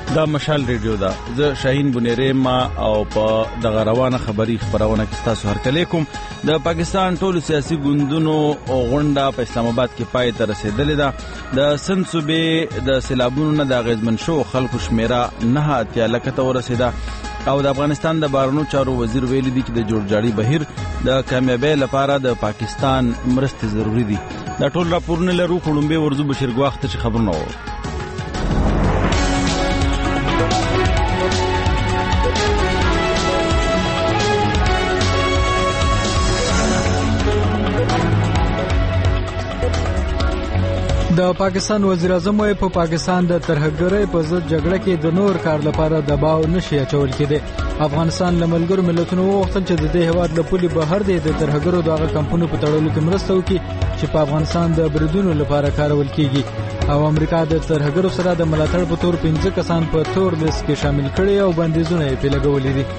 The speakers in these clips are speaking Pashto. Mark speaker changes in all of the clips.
Speaker 1: دا مشال ریډیو دا زه شاهین بنيري ما او په دغه روانه خبري خبرونه کې تاسو هرکلی کوم. د پاکستان ټول سیاسي ګوندونو غونډه په اسلام آباد کې پای ته رسیدلې ده. د سند صوبې د سیلابونو نه د غیزمن شو خلکو شمیره 9 لکه ته ورسیده او د افغانستان د بهرنیو چارو وزیر ویلي دی چې د جوړجاړي بهیر د کامیابی لپاره د پاکستان مرستې ضروری دي. دا ټول راپورونه لرو کوړمبه ورزو بشیر غواخت چې خبرونه وو.
Speaker 2: د پاکستان وزیر اعظم وايي په پاکستان د ترهګرۍ په ضد جګړه کې د نور کار لپاره دباو نشي اچول کېده. افغانستان لملګرو ملتونو وغوښتل چې د دې هواد له پولي بهر د ترهګرو دغه کمپونو په تړلو کې مرسته وکړي چې په افغانستان د بریدونو لپاره کارول کیږي او امریکا د ترهګرو سره د ملاتړ په تور 15 کسان په تور لیست کې شامل کړي او بندیزونه یې په لګولې دي.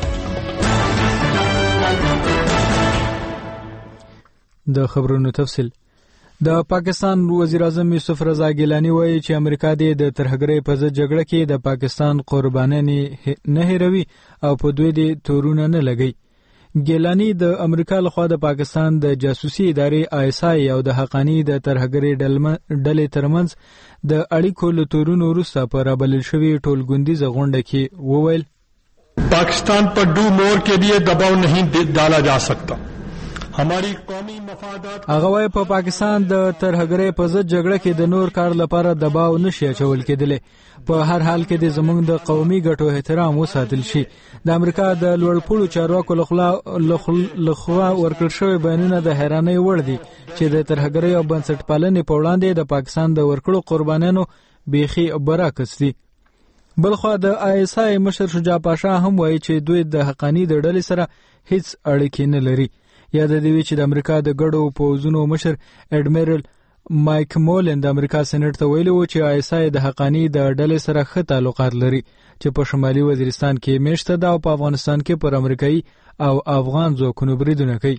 Speaker 2: د خبرونو تفصیل. د پاکستان وزیر اعظم یوسف رضا ګیلانی وایي چې امریکا د ترهګرۍ په ضد جګړه کې د پاکستان قرباني نه هېروي او په دوی د تورونه نه لګي. ګیلانی د امریکا لخوا د پاکستان د جاسوسي ادارې ISI او د حقانی د ترهګرۍ ډلې ترمنځ د اړیکو له تورونو وروسته په رابلل شوې ټولګوندیزه غونډه کې وویل
Speaker 3: पाकिस्तान पर do more के लिए दबाव नहीं डाला जा सकता. हमारी قومي مفادات
Speaker 2: هغه وايي په پاکستان د ترهګرۍ په ضد جګړه کې د نور کار لپاره دباو نشي اچول کېدلی. په هر حال کې د زموږ د قومي ګټو احترام وساتل شي. د امریکا د لوړپوړو چارواکو لخوا ورکړل شوی بیانونه د حیرانۍ وړ دي چې د ترهګرۍ او بنسټپالنې په وړاندې د پاکستان د ورکړو قربانیانو بیخي برعکس دي. بلخوا د ISI مشر شجاع پاشا هم وایي چې دوی د حقانی د ډلې سره هیڅ اړیکې نه لري. یاد دی چې د امریکا د ګډو پوځونو مشر اډمیرل مایک مولن د امریکا سېنات ته ویلي و چې ISI د حقانی د ډلې سره ښه تعلقات لري چې په شمالي وزیرستان کې میشته ده او په افغانستان کې پر امریکایي او افغان ځواکونو بریدونه کوي.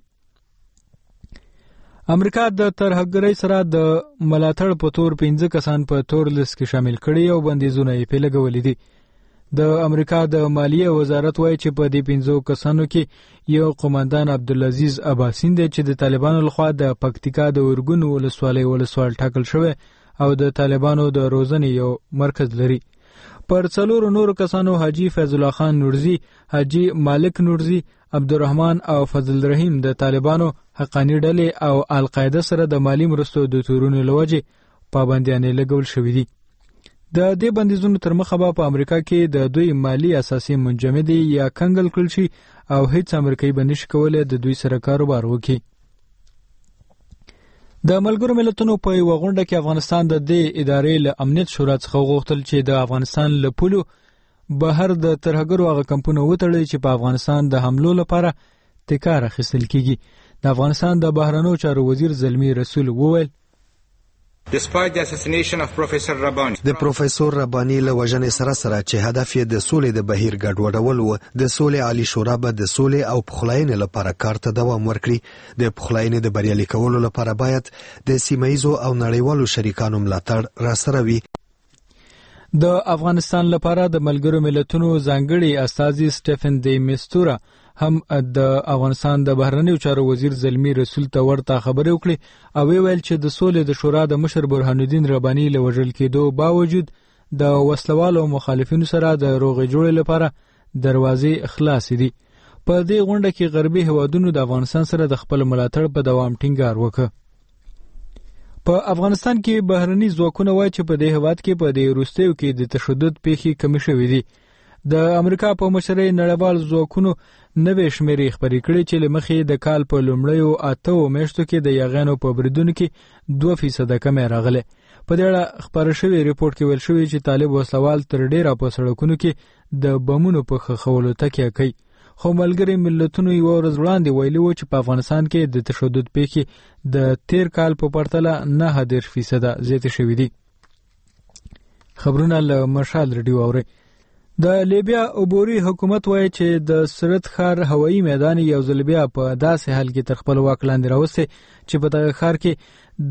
Speaker 2: امریکا د ترهګرۍ سره د ملاتړ په تور 15 کسان په تور لیست کې شامل کړي او بندیزونه یې په لګولې دي. د امریکا د مالیه وزارت وایي چې په دې 15 کسانو کې یو قومندان عبدالعزیز عباسین دی چې د طالبانو لخوا د پکتیکا د ورګون ولسوال ټاکل شوی او د طالبانو د روزنې یو مرکز لري. پر 4 نور کسانو حاجی فیض الله خان نورزی، حاجی مالک نورزی، عبدالرحمن او فضل رحیم د طالبانو حقانی ډلې او القاعده سره د مالی مرستو د تورونو لوجه پابندیانې لګول شوې دي. د دې بندیزونو تر مخه په امریکا کې د دوی مالی اساسي منجمدي یا کنګل کړل شي او هیڅ امریکایي بنش کولای د دوی سره کاروبار وکړي. د ملګرو ملتونو په یو غونډه کې افغانستان د دې ادارې له امنیت شورا څخه غوښتل چې د افغانستان له پولو بهر د ترهګرو هغه کمپونه وتړي چې په افغانستان د حملو لپاره تکار اخیستل کیږي. د افغانستان د بهرنیو چارو وزیر زلمی رسول وویل
Speaker 4: Despite the assassination of Professor Rabbani,
Speaker 5: د پروفیسور ربانی له وژنې سره چې هدف یې د سولې د بهیر ګډوډول و، د سولې عالی شورا به د سولې او پخلاینې لپاره کار ته دوام ورکړي. د پخلاینې د بریالي کولو لپاره باید د سیمه‌ایزو او نړیوالو شریکانو ملاتړ راسره وي.
Speaker 2: د افغانستان لپاره د ملګرو ملتونو ځانګړي استازي سټیفن دی میستورا هم د افغانستان د بهرنیو چارو وزیر زلمی رسول ته ورته خبرې وکړي او ویل چې د سولې د شورا د مشر برهان الدین ربانی له وژل کېدو باوجود د وسلوالو مخالفینو سره د روغې جوړې لپاره دروازې خلاص دي. په دې غونډه کې غربي هوادونو د افغانستان سره د خپل ملاتړ په دوام ټینګار وکړ. په افغانستان کې بهرني ځواکونه وایي چې په دې هواد کې په دې وروستیو کې د تشدد پیښې کمې شوې دي. د امریکا په مشرۍ نړیوال ځواکونو نوې شمیرې خبرې کړې چې لمخې د کال په لومړیو 8 میاشتو کې د یاغانو په بریدونو کې 2% کمې راغله. په دې اړه خبره شوې ریپورت کې ویل شوی چې طالب وسلوال تر ډیره په سړکونو کې د بمونو په خښولو تکیه کوي. خو ملګري ملتونو یو ورځ وړاندې ویلي و چې په افغانستان کې د تشدد پیښې د تیر کال په پرتله 9% زیاتې شوې دي. خبرونه له مشال ریډیو اوري. د لیبیا عبوري حکومت وایي چې د سرت ښار هوایي میدان یو ځل بیا په داسې حال کې تر خپل واک لاندې راوستی چې په دغه ښار کې د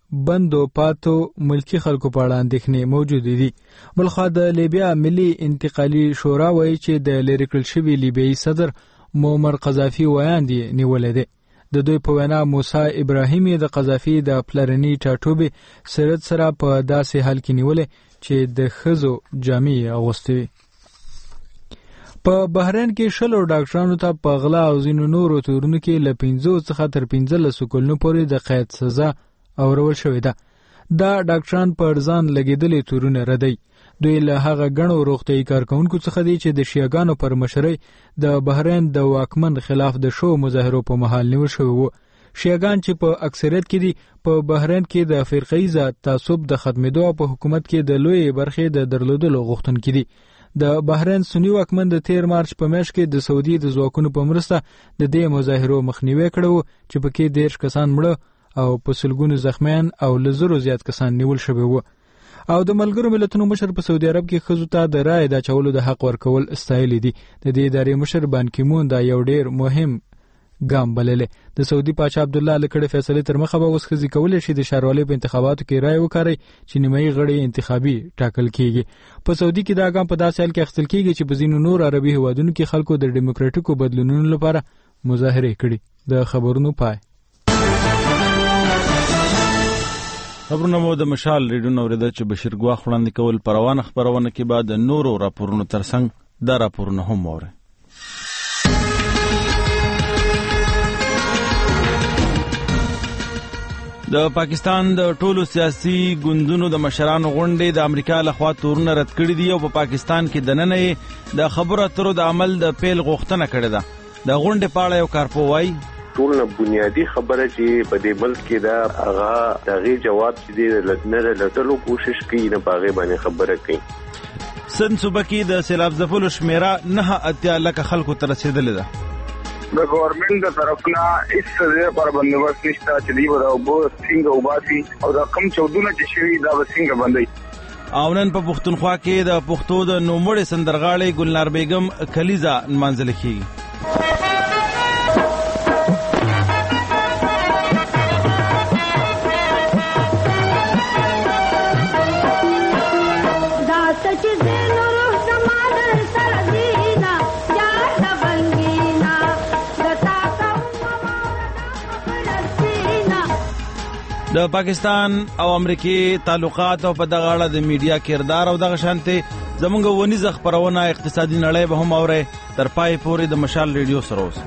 Speaker 2: بندو پاتو ملکی خلکو په اړه اندېښنې موجود دي. بلخوا د لیبیا ملي انتقالي شورا وایي چې د لرې کړل شوي لیبیایي صدر معمر قذافي ویاندې نیولې ده. د دوی په وینا موسی ابراهیمي د قذافي د پلرني ټاټوبې سرت سره په داسې حال کې نیولې چې د ښځو جامې اغوستې وي. په بحرین کې شلو ډاکټرانو ته په غلا او ځینو نورو تورونو کې له 5 څخه تر 15 کلونو پورې د قید سزا اورول شوې ده. دا ډاکټران پر ځان لګېدلې تورونه ردی. دوی له هغه غنو روغتیايي کارکونکو څخه دي چې د شیعاګانو پر مشرۍ د بحرین د واکمن خلاف د شو مظاهرو په مهال نیول شوی وو. شیعاګان چې په اکثریت کې دي په بحرین کې د فرقه‌ایزه تعصب د ختمېدو او په حکومت کې د لوی برخې د درلودلو غوښتونکي دي. د بحرین سنی واکمن د 13 مارچ په میاشت کې د سعودي د ځواکونو په مرسته د دې مظاهرو مخنیوي کړو چې پکې 10 کسان مړه او په سلګونو زخمیان او لزرو زیات کسان نیول شوی وو. او د ملګرو ملتونو مشر په سعودي عرب کې ښځو ته د رایې د چولو د حق ورکول استایلی دي. د دې ادارې مشر بان کی مون دا یو ډیر مهم ګام بللې. د سعودي پاچا عبد الله لکړې فیصله تر مخه به اوس ښځې کولای شي د ښاروالۍ په انتخاباتو کې رایې وکړي چې نیمایي غړي انتخابي ټاکل کیږي. په سعودي کې دا ګام په داسې حال کې اخیستل کیږي چې په ځینو نور عربي هیوادونو کې خلکو د ډیموکراټیکو بدلونونو لپاره مظاهرې کړي. د خبرونو پای.
Speaker 1: خبرونه مو د مشال ریډیو نو ورده چې بشیر ګواخ وړاندې کول پروانه خبرونه کې بعد نورو راپورونو ترڅنګ دا راپورونه هم وره. د پاکستان د ټولو سیاسي ګوندونو د مشرانو غونډې د امریکا لخوا تورونه رد کړي دي او په پاکستان کې دننه د خبرو اترو د عمل د پیل غوښتنه کړې ده. د غونډې په اړه یو کارپو وایي
Speaker 6: ټول نه بنیادی خبره چې په دې ملک کې دا هغه دغه جواب چې د لټنره لټلو کوشش کوي نه باغې باندې خبره کوي.
Speaker 1: سن صوبه کې د سیلاب ځپلو شمیره 9 لک خلکو ته رسیدلې ده.
Speaker 7: د گورنمنت د طرفنا هیڅ ځای پر بندوبست نشته چې دی ودا وبو څنګه وباسي او دا کم چودونه چې شوی دا څنګه بندي.
Speaker 1: او نن په پښتونخوا کې د پښتو د نوموړې سندرغاړې ګلنار بیگم کلیزه نمانځل کیږي. د پاکستان او امریکای تعلقات او په دغه اړه د میډیا کردار او دغه شانته زمونږ ونیزه خبرونه اقتصادي نړۍ به هم اوره تر پای پورې د مشال ریډیو سره اوس.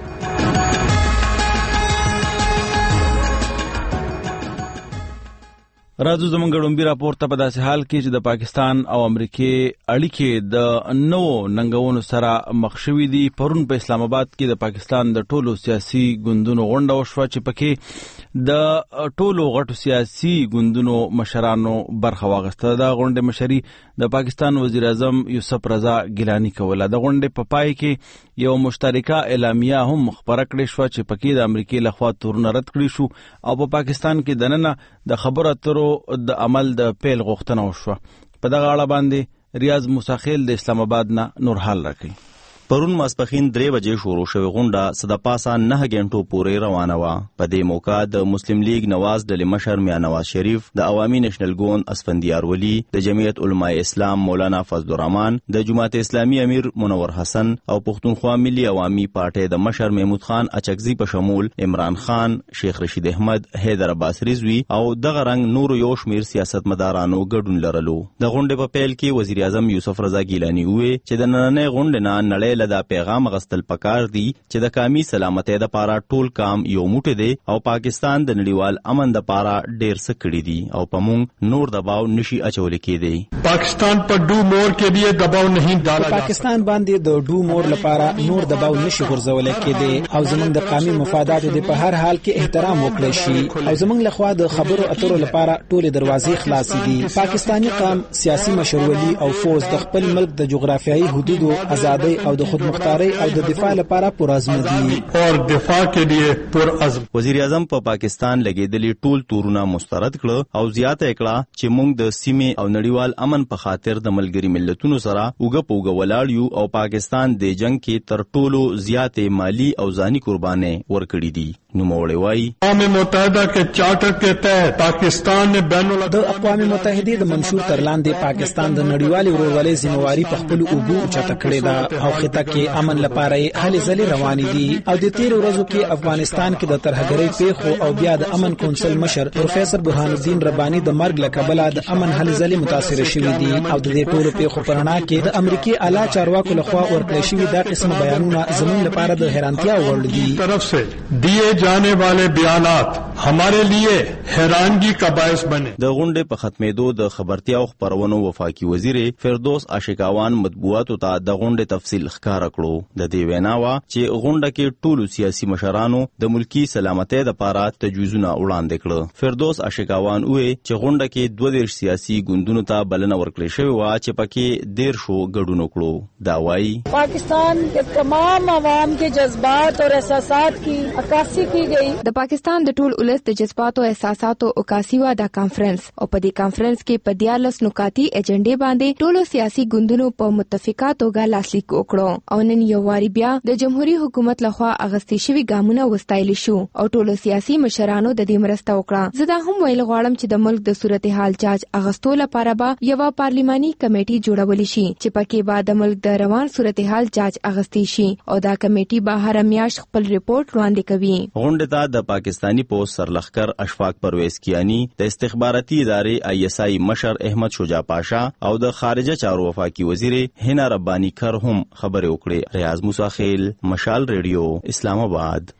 Speaker 1: راځو زمونږ ډومبي راپور ته په داسې حال کې چې د پاکستان او امریکای اړیکې د نوو ننګونو سره مخ شوې دي. پرون په اسلام آباد کې د پاکستان د ټولو سیاسي ګوندونو غونډه وشوه چې پکې د ټولو غټو سیاسي ګوندونو مشرانو برخه واخیسته. د غونډې مشري د پاکستان وزیر اعظم یوسف رضا ګیلانی کوله. د غونډې په پای کې یو مشترکه اعلامیه هم خبره کړې شوه چې پکې د امریکای لخوا تورونه رد کړي شو او په پاکستان کې دننه د خبرو اترو د عمل د پیل غوښتنه وشوه. په دغه اړه باندې ریاض موساخیل د اسلام آباد نه نور حال راکړي.
Speaker 8: پرون ماسپخین 3 بجې شروع شوې غونډه صد پاسه 9 غنټو پورې روانه وه. په دې موقع د مسلم لیگ نواز ډلې مشر میا نواز شریف، د عوامي نېشنل ګوند اسفندیار ولی، د جمعیت علماء اسلام مولانا فضل الرحمن، د جماعت اسلامي امیر منور حسن او پښتونخوا ملي عوامي پارټۍ د مشر محمود خان اچکزي په شمول عمران خان، شیخ رشید احمد، حیدر عباس رضوی او دغه رنګ نور یو شمیر سیاستمدارانو ګډون لرلو. د غونډې په پیل کې وزیر اعظم یوسف رضا ګیلانی وویل چې د نننۍ غونډې نه نړۍ دا پیغام غستل پکار دی چې د قومي سلامتۍ د پاره ټول کام یو موټی دی او پاکستان د نړیوال امن د پاره ډیر څه کړی دی او په مونږ نور دباو نشي اچول کېدی.
Speaker 3: پاکستان پر ډو مور کې دی دباو نه ډالا.
Speaker 9: پاکستان باندې د ډو مور لپاره نور دباو نشي غورځول کېدی او زمونږ د قومي مفاداتو د په هر حال کې احترام وکړي شي او زمونږ لخوا د خبرو اترو لپاره ټول دروازې خلاصې دي. پاکستانی قوم سیاسي مشرولي او فوج د خپل ملک د جغرافیایي حدودو ازادي او د خودمختاري او د دفاع لپاره پرعزم دي
Speaker 3: اور دفاع کے لیے پرعزم.
Speaker 8: وزیر اعظم په پاکستان لګیدلي ټول تورونه مسترد کړه او زیاته کړه چې موږ د سیمې او نړیوال امن په خاطر د ملګری ملتونو سره اوګه پوګه ولاړ یو او پاکستان د جنگ کې تر ټولو زیاتې مالی او ځاني قربانۍ ورکړي دي. نوموړی وایي
Speaker 3: اقوام متحده کے چارټر کے تحت پاکستان نے بین
Speaker 9: د اقوام متحده د منشور تر لاندې پاکستان د نړیوالې ورورولۍ ذمہواری په خپل اوبو چته کړې ده او خطه کې امن لپاره هلې ځلې روانې دي او د تیر ورځو کې افغانستان کې د ترهګرۍ پیښو او بیا د امن کونسل مشر پروفیسور برهان الدین رباني د مرګ له کبله د امن هلې ځلې متاثر شوي دي او د دې ټولو پیښو په رڼا کې د امریکای اعلی چارواکو لخوا ورکړل شوي دا قسم بیانونه زموږ لپاره د حیرانتیا وړ دي.
Speaker 3: طرف سے دیے جانے والے بیانات ہمارے لیے حیرانگی کا باعث بنے.
Speaker 8: د غونډې په ختمېدو د خبرتیا او خبرونو وفاقي وزیر فردوس عاشقاوان مطبوعاتو ته د غونډې تفصیل ښکاره کړو. د دې وینا وا چې غونډه کې ټولو سیاسي مشرانو د ملکی سلامتۍ لپاره تجویزونه وړاندې کړل. فردوس عاشقاوان وایي چې غونډه کې 22 سیاسي ګوندونو ته بلنه ورکړل شوې و چې پکې 13 ګډون وکړو. دا وایي
Speaker 10: پاکستان کے تمام عوام کے جذبات اور احساسات کی عکاسی کی گئی.
Speaker 11: د پاکستان د ټول ولس د جذبات او احساساتو عکاسی وا د کانفرنس او په دې کانفرنس کې په 14 نکاتی ایجنډې باندې ټولو سیاسي ګوندونو په متفقه توګه لاسلیک وکړو او نن یو واری بیا د جمهوریت حکومت لخوا اغستې شوی ګامونه وستایل شو او ټولو سیاسي مشرانو د دې مرسته وکړه. زه دا هم ویل غواړم چې د ملک د صورتحال جاج اغستو لپاره به یو پارلیماني کمیټي جوړول شي چې پکې به د ملک د روان صورتحال جاج اغستې شي او دا کمیټي به هر میاشت خپل ریپورت وړاندې کوي.
Speaker 8: غونډه ته د پاکستانی پولیس سرلخکر اشفاق پرویز کیانی، د استخباراتي ادارې ISI مشر احمد شجاع پاشا او د خارجه چارو وفاقي وزیر هنا ربانی کر هم خبرې وکړې. ریاض موسی خیل، مشال ریډیو، اسلام آباد.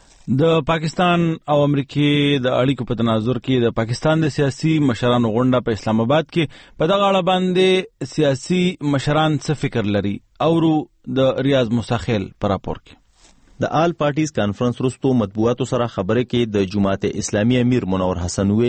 Speaker 1: د پاکستان او امریکای د اړیکو په تناظر کې د پاکستان د سیاسي مشرانو غونډه په اسلام آباد کې په دغه اړه باندې سیاسي مشران څه فکر لري او د ریاض موسی خیل پر راپور کې
Speaker 8: د آل پارټیز کانفرنس وروسته مطبوعاتو سره خبرې کې د جماعت اسلامي امیر منور حسن وی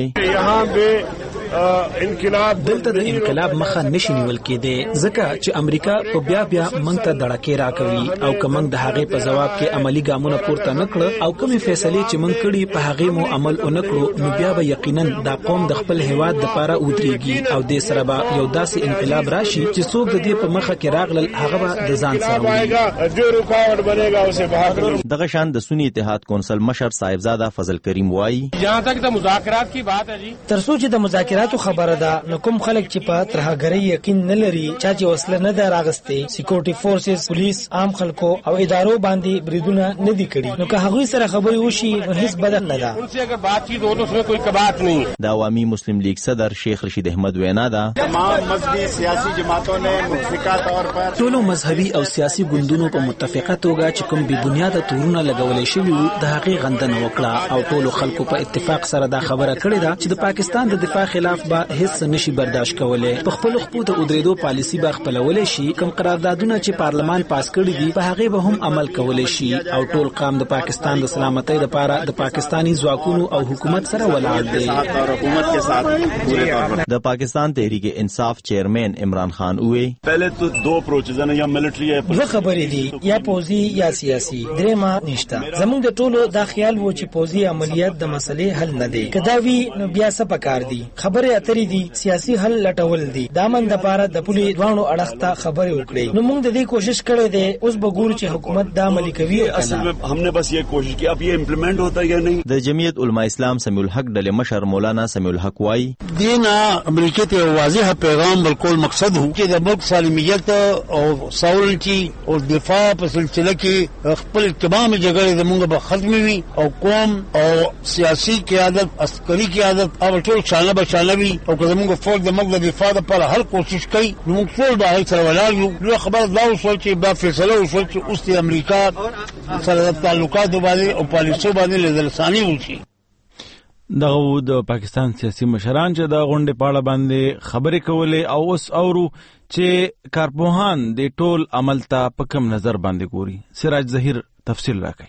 Speaker 9: دلته د انقلاب مخه نشي نیول کېده ځکه چې امریکا په بیا موږ ته دړکې راکوي او کوم د هغې په جواب کې عملی ګامونه پورته نکړه او کومې فیصلې چې موږ کړي په هغې مو عمل ونکړو نو بیا به یقینا دا قوم د خپل هیواد لپاره ودرېږي او د سره به یو داسې انقلاب راشي چې څوک د دې په مخه کې راغلل هغه به د ځان سره وي.
Speaker 8: دغه شان د سنی اتحاد کونسل مشر صاحبزاده فضل کریم وایي
Speaker 12: جہاں تک د مذاکرات کی بات ہے جی
Speaker 13: ترڅو چې د مذاکراتو خبره ده نو کوم خلک چې په ترهګرۍ یقین نه لري چې وسله نه ده راغستې سکیورټي فورسز پولیس عام خلکو او ادارو باندې بریدونه نه دي کړي نو که هغوی سره خبرې وشي نو هیڅ بد نه ده.
Speaker 12: ان سے اگر بات چیت ہو تو اس میں کوئی کباط نہیں.
Speaker 8: د عوامی مسلم لیگ صدر شیخ رشید احمد وینا ده
Speaker 14: تمام مذهبي سیاسي جماعتوں نے متفقه طور پر
Speaker 9: ټولو مذهبي او سیاسي ګوندونو په متفقه توګه چې کوم بې بنیاده تورونه لګولې شوي وو د هغې غندنه وکړه او ټولو خلکو په اتفاق سره دا خبره کړې ده چې د پاکستان د دفاع خلاف به هیڅ نشي برداشت کولی. په خپلو خپو د ودرېدو پالیسي به خپلولی شي کوم قراردادونه چې پارلمان پاس کړي دي په هغې به هم عمل کولی شي او ټول قام د پاکستان د سلامتۍ لپاره د پاکستاني ځواکونو او حکومت سره ولاړ دی.
Speaker 8: د پاکستان تحریک انصاف چیئرمین عمران خان وی
Speaker 14: پہلے تو دو اپروچز ہیں یا ملټری ہے
Speaker 13: دوه خبرې دي یا پوزي یا سیاسي درېما نشته. زموږ د ټولو دا خیال و چې پوزي عملیات د مسلې حل نه دی کدا وی نو بیا څه پکار دي خبرې اترې دي سیاسي حل لټول دي دا من د پاره د پولي دوانو اړخ ته خبرې وکړي نو موږ د دې کوشش کړې ده اوس به ګورو چې حکومت دا عملي کوي.
Speaker 14: اصل میں ہم نے بس یہ کوشش کی اب یہ امپلیمنٹ ہوتا ہے یا نہیں.
Speaker 8: د جمعیت علماء اسلام سمیع الحق ډلې مشر مولانا سمیع الحق وای
Speaker 15: دینا امریکا ته واضح پیغام بالکل مقصد هو چې د ملک سالمیت او ساولنټي او دفاع په سلسله کې خپل تمام جګړې زموږ به ختم وي او قوم او سیاسي قیادت عسکري قیادت او ټول شانه به شانه وي او که زموږ فوج د ملک د دفاع لپاره هر کوشش کوي نو موږ ټول به هغې سره ولاړ یو. نو خبره دا وشول چې دا فیصله وشول چې اوس د امریکا سره د تعلقاتو باندې او پالیسو باندې نظرثاني وشي.
Speaker 1: دغه د پاکستان سیاسي مشران چې د غونډې په اړه باندې خبرې کولې او اوس اورو چې کارپوهان د ټول عمل ته په کوم نظر باندې ګوري. سراج ظهیر تفصیل راکړي.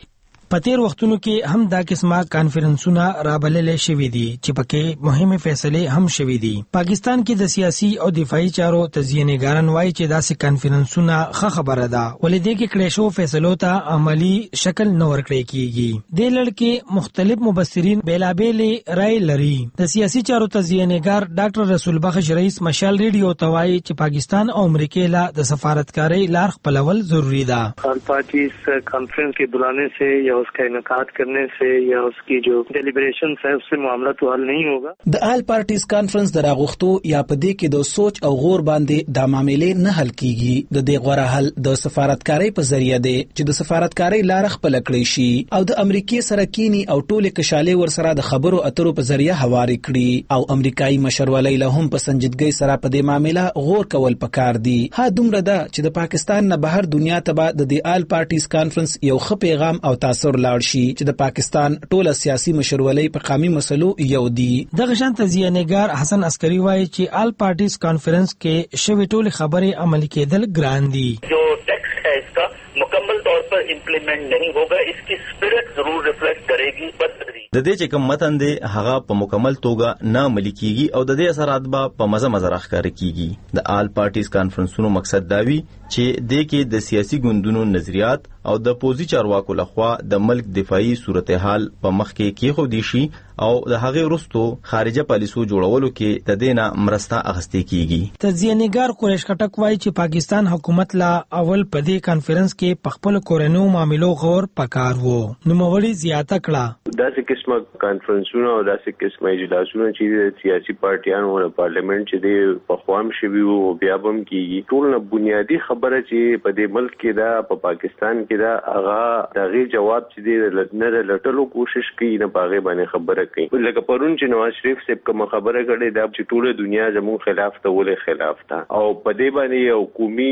Speaker 13: په تیر وختونو کې هم دا قسمه کانفرنسونه رابللې شوې دي چې پکې مهمه فیصله هم شوې دي. پاکستان کې د سیاسي او دفاعي چارو تزیینګاران وایي چې داسې کانفرنسونه ښه خبره ده ولې دې کې کړي شو فیصلو ته عملی شکل نه ورکړي کیږي. د لړ مختلف مبصرین بیلابیل رائے لري. د سیاسي چارو تزیینګار ډاکټر رسول بخش رئیس مشال ریډیو توای چې پاکستان او امریکا له د سفارتکاری لار خپلول ضروری ده.
Speaker 16: آل پارٹیز کانفرنس کے بلانے سے یا اس کا انعقاد کرنے سے یا اس کی جو ڈیلیبریشن ہے اس سے معاملہ تو حل نہیں ہوگا.
Speaker 9: د آل پارټیز کانفرنس دراغښتو یا پدې کې د سوچ او غور باندې د معاملې نه حل کیږي. د دې غوړه حل د سفارتکاری په ذریعہ دی چې د سفارتکاری لار خپل کړی شي او د امریکای سره کینی او ټول کشاله ورسره د خبرو اترو په ذریعہ هواري کړي او امریکایي مشرولۍ له هم په سنجیدګۍ سره په دې معاملې غور کول پکار دي. ها دومره ده چې د پاکستان نه بهر دنیا ته به د آل پارټیز کانفرنس یو ښه پیغام او تاثیر لاړ شي چې د پاکستان ټول سیاسي مشرولۍ په قومي مسلو یو دي. دغه شان تزیینګار حسن عسکری وایي چې آل پارټیز کانفرنس کې شوی ټول خبرې عملي کېدل ګران دي.
Speaker 17: جو ٹیکسٹ ہے اس کا مکمل طور پر امپلیمنٹ نہیں ہوگا. اس کی اسپرٹ ضرور ریفلیکٹ کرے گی.
Speaker 8: د دې چې کوم متن دی هغه په مکمل توګه نه عملي کیږي او د دې اثرات به په مزه راښکاره کیږي. د آل پارټیز کانفرنسونو مقصد دا وی چې د کې د سیاسي ګوندونو نظریات او د پوزي چارواکو لخوا د ملک دفاعي صورتحال په مخ کې کېښودي شي او د هغې وروستو خارجه پالیسو جوړولو کې د دې نه مرسته اخیستې کیږي.
Speaker 13: تزیینګار قریش خټک وایي چې پاکستان حکومت لا اول په دې کانفرنس کې په خپل کورنو معاملو غور پکار وو. نوموړي زیاته کړه
Speaker 6: داسې قسمه کانفرنسونه او داسې قسمه اجلاسونه چې د سیاسي پارټیانو او پارلیمنت چې د پخوام شوي وو بیا به هم کیږي. ټول نه بنیادی خبره چې په دې ملک کې دا په پاکستان کې دا هغه دغه جواب چې د نه لټلو کوشش کوي نه باغې باندې خبره کوي. لکه پرون چې نواز شریف صاحب کوم خبره کړې دا چې ټول دنیا زموږ خلاف ته ولې خلاف ده او په دې باندې یو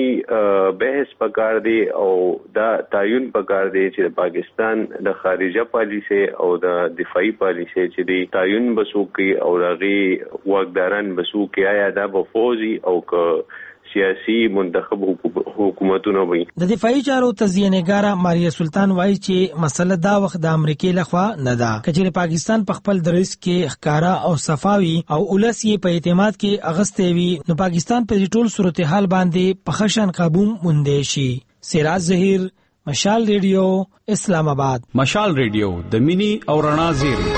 Speaker 6: قومي بحث پکار دی او دا تعین پکار دی چې پاکستان د خارجه پالیسي او د دفاعي پالیسي چې دی تعین بسو کوي او هغه واکداران بسو کوي آیا دا به فوزي او سیاسي منتخب حکومتونه وي.
Speaker 13: د دفاعي چارو تزیینګاره ماریا سلطان وایي چې مسله دا وخت د امریکای لخوا نه ده. کچېرې پاکستان په خپل دریس کې ښکارا او صفاوي او ولس یې په اعتماد کې اغستې وي نو پاکستان په ټول صورتحال باندې په خشن قابو موندې شي. سراج ظهیر، مشال ریډیو، اسلام آباد.
Speaker 18: مشال ریډیو د مینی او رڼا زیری.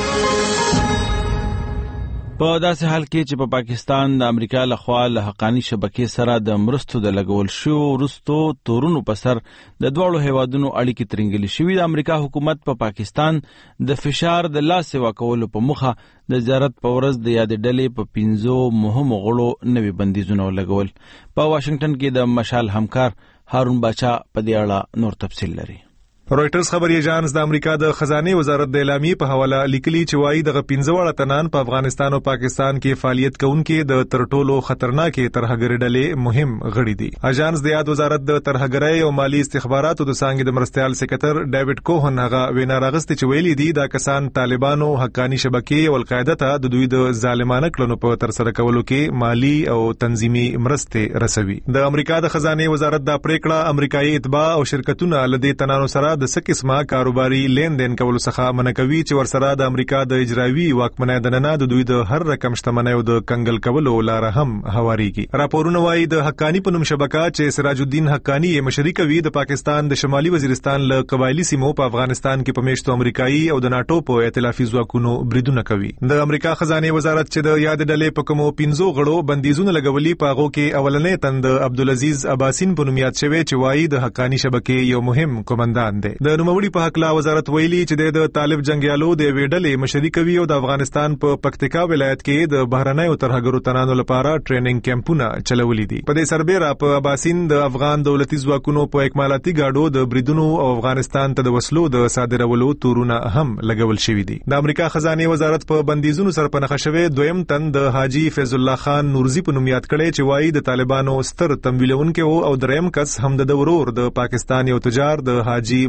Speaker 1: په داسې حال کې چې په پاکستان د امریکا لخوا له حقانی شبکې سره د مرستو د لګول شو وروستو تورونو په سر د دواړو هیوادونو اړیکې ترنګلې شوې. د امریکا حکومت په پاکستان د فشار د لاس سیوا کولو په مخه د زیارت په ورځ د یاد ډلې په 15 مهمو غړو نوي بندیزونه لګول. په واشنگټن کې د مشال همکار هارون باچا په دې اړه نور تفصیل لري.
Speaker 19: رويټرز خبري اژانس د امریکا د خزانه وزارت د اعلامیې په حواله لیکلي چې وايي دغه 15 تنان په افغانستان او پاکستان کې فعالیت کوونکي د ترټولو خطرناکې ترهګرۍ ډلې مهم غړي دي. اژانس د یاد وزارت د ترهګرۍ او مالی استخباراتو د څنګه د مرستيال سکرټر ډیوډ کوهن هغه وینا راغستې چې ویلي دي دا کسان طالبانو حقانی شبکې او القاعده ته د دوی د ظالمانه کړنو په تر سره کولو کې مالی او تنظیمي مرستې رسوي. د امریکا د خزانه وزارت د پریکړه امریکایي اتباع او شرکتونه لدې تنانو سره د سکه کاروباري لین دین کول څخه منکوي چې ورسره د امریکا د اجرایي واکمنۍ دننه د دوی د هر رقم شتمنۍ د کنګل کولو لار هم هواريږي. راپورونه وايي د حقانی په نوم شبکه چې سراج الدین حقانی مشري کوي د پاکستان د شمالي وزیرستان له قبایلی سیمو په افغانستان کې په میشتو امریکایي او د ناتو په ائتلافي ځواکونو بریدونه کوي. د امریکا خزانه وزارت چې د یاد ډلې په کومو 15 غړو بندیزونه لګولي په هغه کې اولنې تند عبدالعزيز عباسین په نوم یاد شوی چې وايي د حقانی شبکې یو مهم کمانډان دی. د نوموړي په حق لا وزارت ویلي چې د طالب جنگیالو د ویډلې مشري کوي او د افغانستان په پکتیکا ولایت کې د بهرنیو ترهګرو تنانو لپاره ټریننګ کیمپونه چلولي دي. په دې سربېره په عباسین د افغان دولتي ځواکونو په اکمالاتي گاډو د بریدونو او افغانستان ته د وسلو د صادرولو تورونه هم لګول شوي دي. د امریکا خزانه وزارت په بندیزونو سرپنخه شوی دویم تن د حاجی فیض الله خان نورزی په نوم یاد کړي چې وايي د طالبانو ستر تمویلونکو او دریم کس هم د ورور د پاکستان یو تجار د حاجی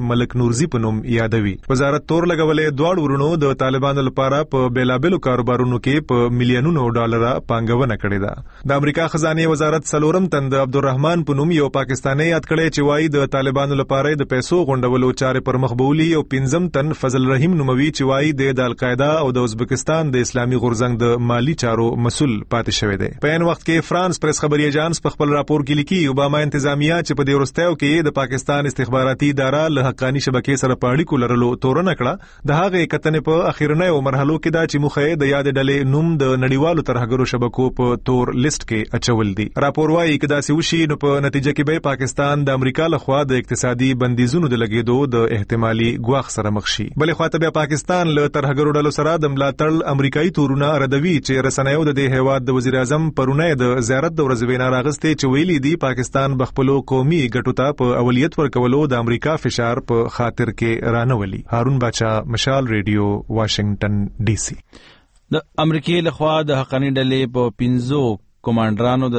Speaker 19: ملک نورزی په نوم یادوي. وزارت تور لګولې دوه ورونو د طالبانو لپاره په بیلابلو کاروبارونو کې په میلیونونو ډالر پانګونه کړې ده. د امریکا خزانه وزارت څلورم تن د عبدالرحمن په نوم یو پاکستانی یاد کړی چې وایي د طالبانو لپاره د پیسو غونډولو چارې پر مخ بولي او پنځم تن فضل رحیم نوموي چې وایي د القاعده او د ازبکستان د اسلامي غورځنګ د مالی چارو مسؤل پاتې شوی دی. په ان وخت کې فرانس پریس خبري ایجانس په خپل راپور کې لیکي اوباما انتظامیه چې په دې وروستیو کې د پاکستان استخباراتي اداره له حقاني شبکې سره په اړیکو لرلو تورنه کړه. د هغې کتنې په اخیرنیو مرحلو کې دا چې موخه د یاد ډلې نوم د نړیوالو ترهګرو شبکو په تور لیست کې اچول دي. راپور وايي چې داسې وشي نو په نتیجه کې به پاکستان د امریکا لخوا د اقتصادي بندیزونو د لګیدو د احتمالي ګواښ سره مخ شي. بلې خواته بیا پاکستان له ترهګرو ډلو سره د ملاتړ امریکایي تورونه ردوي چې رسنیو د دې هیواد د وزیر اعظم پرونه د زیارت د ورځې وینا راغستې چې ویلي دي پاکستان بخپلو قومي ګټو ته په اولویت ورکولو د امریکا فشار په خاطر کې رانولي. هارون باچا، مشال ریډیو، واشنگټن ډي سي.
Speaker 1: د امریکای لخوا د حقانی ډلې په 15 کمانډرانو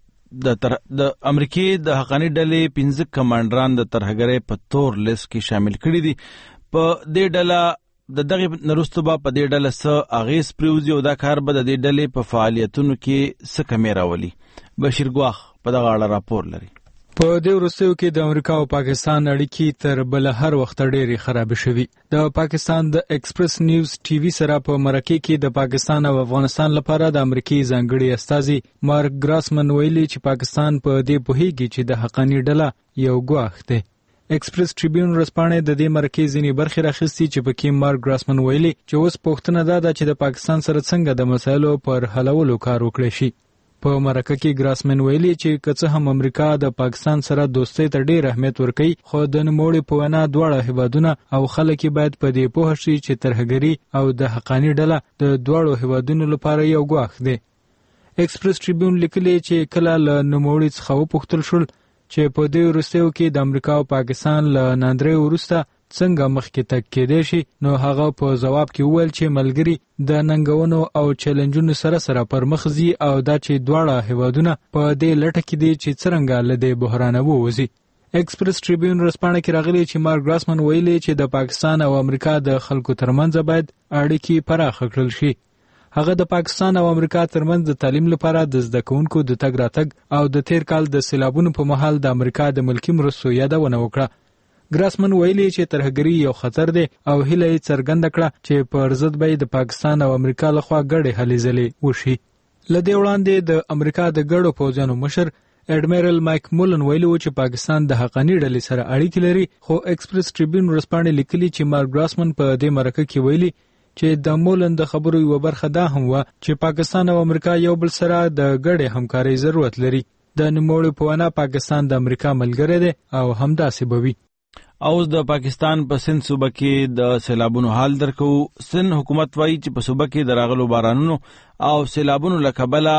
Speaker 1: د امریکای د حقانی ډلې 15 کمانډران د ترهګرۍ په تور لیست کې شامل کړي دي. په دې ډله د دغه نرستو با په دې ډله سه اغیز پریوزي او دا کار به د دې ډلې په فعالیتونو کې څه کمی راولي. بشیر ګواخ په دغه اړه راپور لري.
Speaker 2: په دې وروستیو کې د امریکا او پاکستان اړیکې تر بل هر وخت ډېرې خراب شوي. د پاکستان د ایکسپریس نیوز ټي وي سره په مرکه کې د پاکستان او افغانستان لپاره د امریکای ځانګړي استازي مارک ګراسمن ویلي چې پاکستان په دې پوهیږي چې د حقانی ډله یو ګواښ دی. ایکسپریس ټریبیون ورځپاڼې د دې مرکې ځینې برخې راخیستې چې پکې مارک ګراسمن ویلي چې اوس پوښتنه ده چې د پاکستان سره څنګه د مسایلو پر حلولو کار وکړي شي. په مرکه کې ګراسمن ویلي چې که څه هم امریکا د پاکستان سره دوستۍ ته ډېر اهمیت ورکوي خو د نوموړي په وینا دواړه هیوادونه او خلک باید په دې پوه شي چې ترهګري او د حقانی ډله د دواړو هیوادونو لپاره یو ګواښ دی. ایکسپریس ټریبیون لیکلي چې کله له نوموړي څخه وپوښتل شول چې په دې وروستیو کې د امریکا او پاکستان له ناندرۍ وروسته څنګه مخکې تګ کېدای شي نو هغه په ځواب کې وویل چې ملګري د ننګونو او چیلنجونو سره سره پر مخ ځي او دا چې دواړه هیوادونه په دې لټه کې دي چې څرنګه له دې بحرانه ووځي. ایکسپریس ټریبیون ورځپاڼه کې راغلی چې مارک ګراسمن ویلي چې د پاکستان او امریکا د خلکو ترمنځ باید اړیکې پراخه کړل شي. هغه د پاکستان او امریکا ترمنځ د تعلیم لپاره د زده کوونکو د تګ راتګ او د تیر کال د سیلابونو په مهال د امریکا د ملکی مرستو یادونه وکړه. ګراسمن ویلي چې ترهګري یو خطر دی او هیله یې څرګنده کړه چې پر ضد به د پاکستان او امریکا لخوا ګډې هلې ځلې وشي. له دې وړاندې د امریکا د ګډو پوځیانو مشر اډمیرل مایک مولن ویلي و چې پاکستان د حقانی ډلې سره اړیکې لري خو ایکسپریس ټریبیون ورځپاڼې لیکلي چې مارک ګراسمن په دې مرکه کې ویلي چې د مولن د خبرو یو برخه دا هم و چې پاکستان او امریکا یو بل سره د ګډې همکارۍ ضرورت لري. د نوموړي په وینا پاکستان د امریکا ملګری دی او همداسې به وي.
Speaker 1: اوس د پاکستان په سند صوبه کې د سیلابونو حال درکو. سند حکومت وایي چې په صوبه کې د راغلو بارانونو او سیلابونو له کبله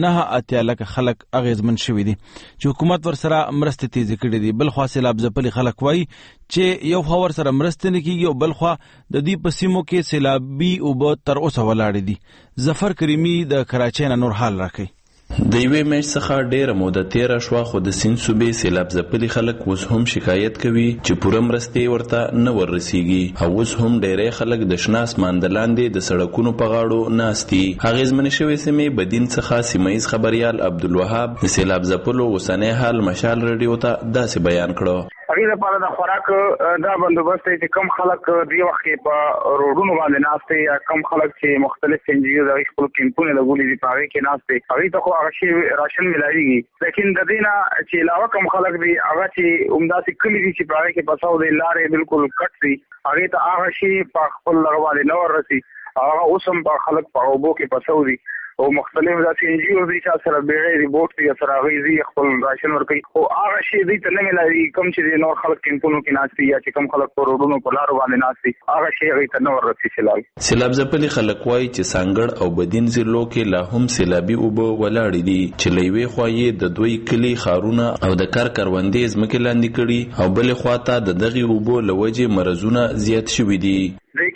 Speaker 1: 9 لک خلک اغیزمن شوي دي چې حکومت ورسره مرستې تیزې کړې دي. بلخوا سیلاب ځپلي خلک وایي چې یو خوا ورسره مرستې نه کیږي او بلخوا د دې په سیمو کې سیلابي اوبه تر اوسه ولاړې دي. ظفر کریمي د کراچۍ نه نور حال راکوي.
Speaker 20: د یوې میاشت څخه ډېره موده تېره شوه خو د سیند صوبې سیلاب ځپلي خلک اوس هم شکایت کوي چې پوره مرستې ورته نه وررسیږي او اوس هم ډېری خلک د شنه اسمان د لاندې د سړکونو په غاړو ناست دي. اغېزمنې شوې سیمې بدین څخه سیمه ییز خبریال عبدالوهاب د سیلاب ځپلو اوسنی حال مشال رادیو ته داسې بیان کړه.
Speaker 7: هغې لپاره د خوراک دا بندوبست دی چې کم خلک دې وخت کې په روډونو باندې ناست دي یا کم خلک چې مختلف انجیو د هغوی خپل کیمپونه لګولي دي په هغې کې ناست دي هغوی ته خو هغه شی راشن ملاویږي. لیکن د دې نه چې علاوه کم خلک دي هغه چې همداسې کلي دي چې په هغې کې پسو دی لارې بالکل کټ دي هغې ته هغه شی په خپل هغه باندې نه وررسي. هغه اوس هم په خلک په اوبو کې پسو دي او مختلف داسې انجیو دي چې سره بیړۍ دي بوټ دي سره هغوی ځي خپل راشن ورکوي خو هغه شی دوی ته نه ملاویږي. کوم چې نور خلک کیمپونو کې ناست دي یا چې کوم خلک په روډونو په لارو باندې ناست دي هغه شی هغوی ته نه وررسي.
Speaker 20: سیلاب ځپلي خلک وایي چې سانګړ او بدین ضلعو کې لا هم سیلابي اوبه ولاړې دي چې له یوې خوا یې د دوی کلي ښارونه او د کروندې ځمکې لاندې کړي او بلې خوا ته د دغې اوبو له وجې مرضونه زیات شوي دي.
Speaker 7: دې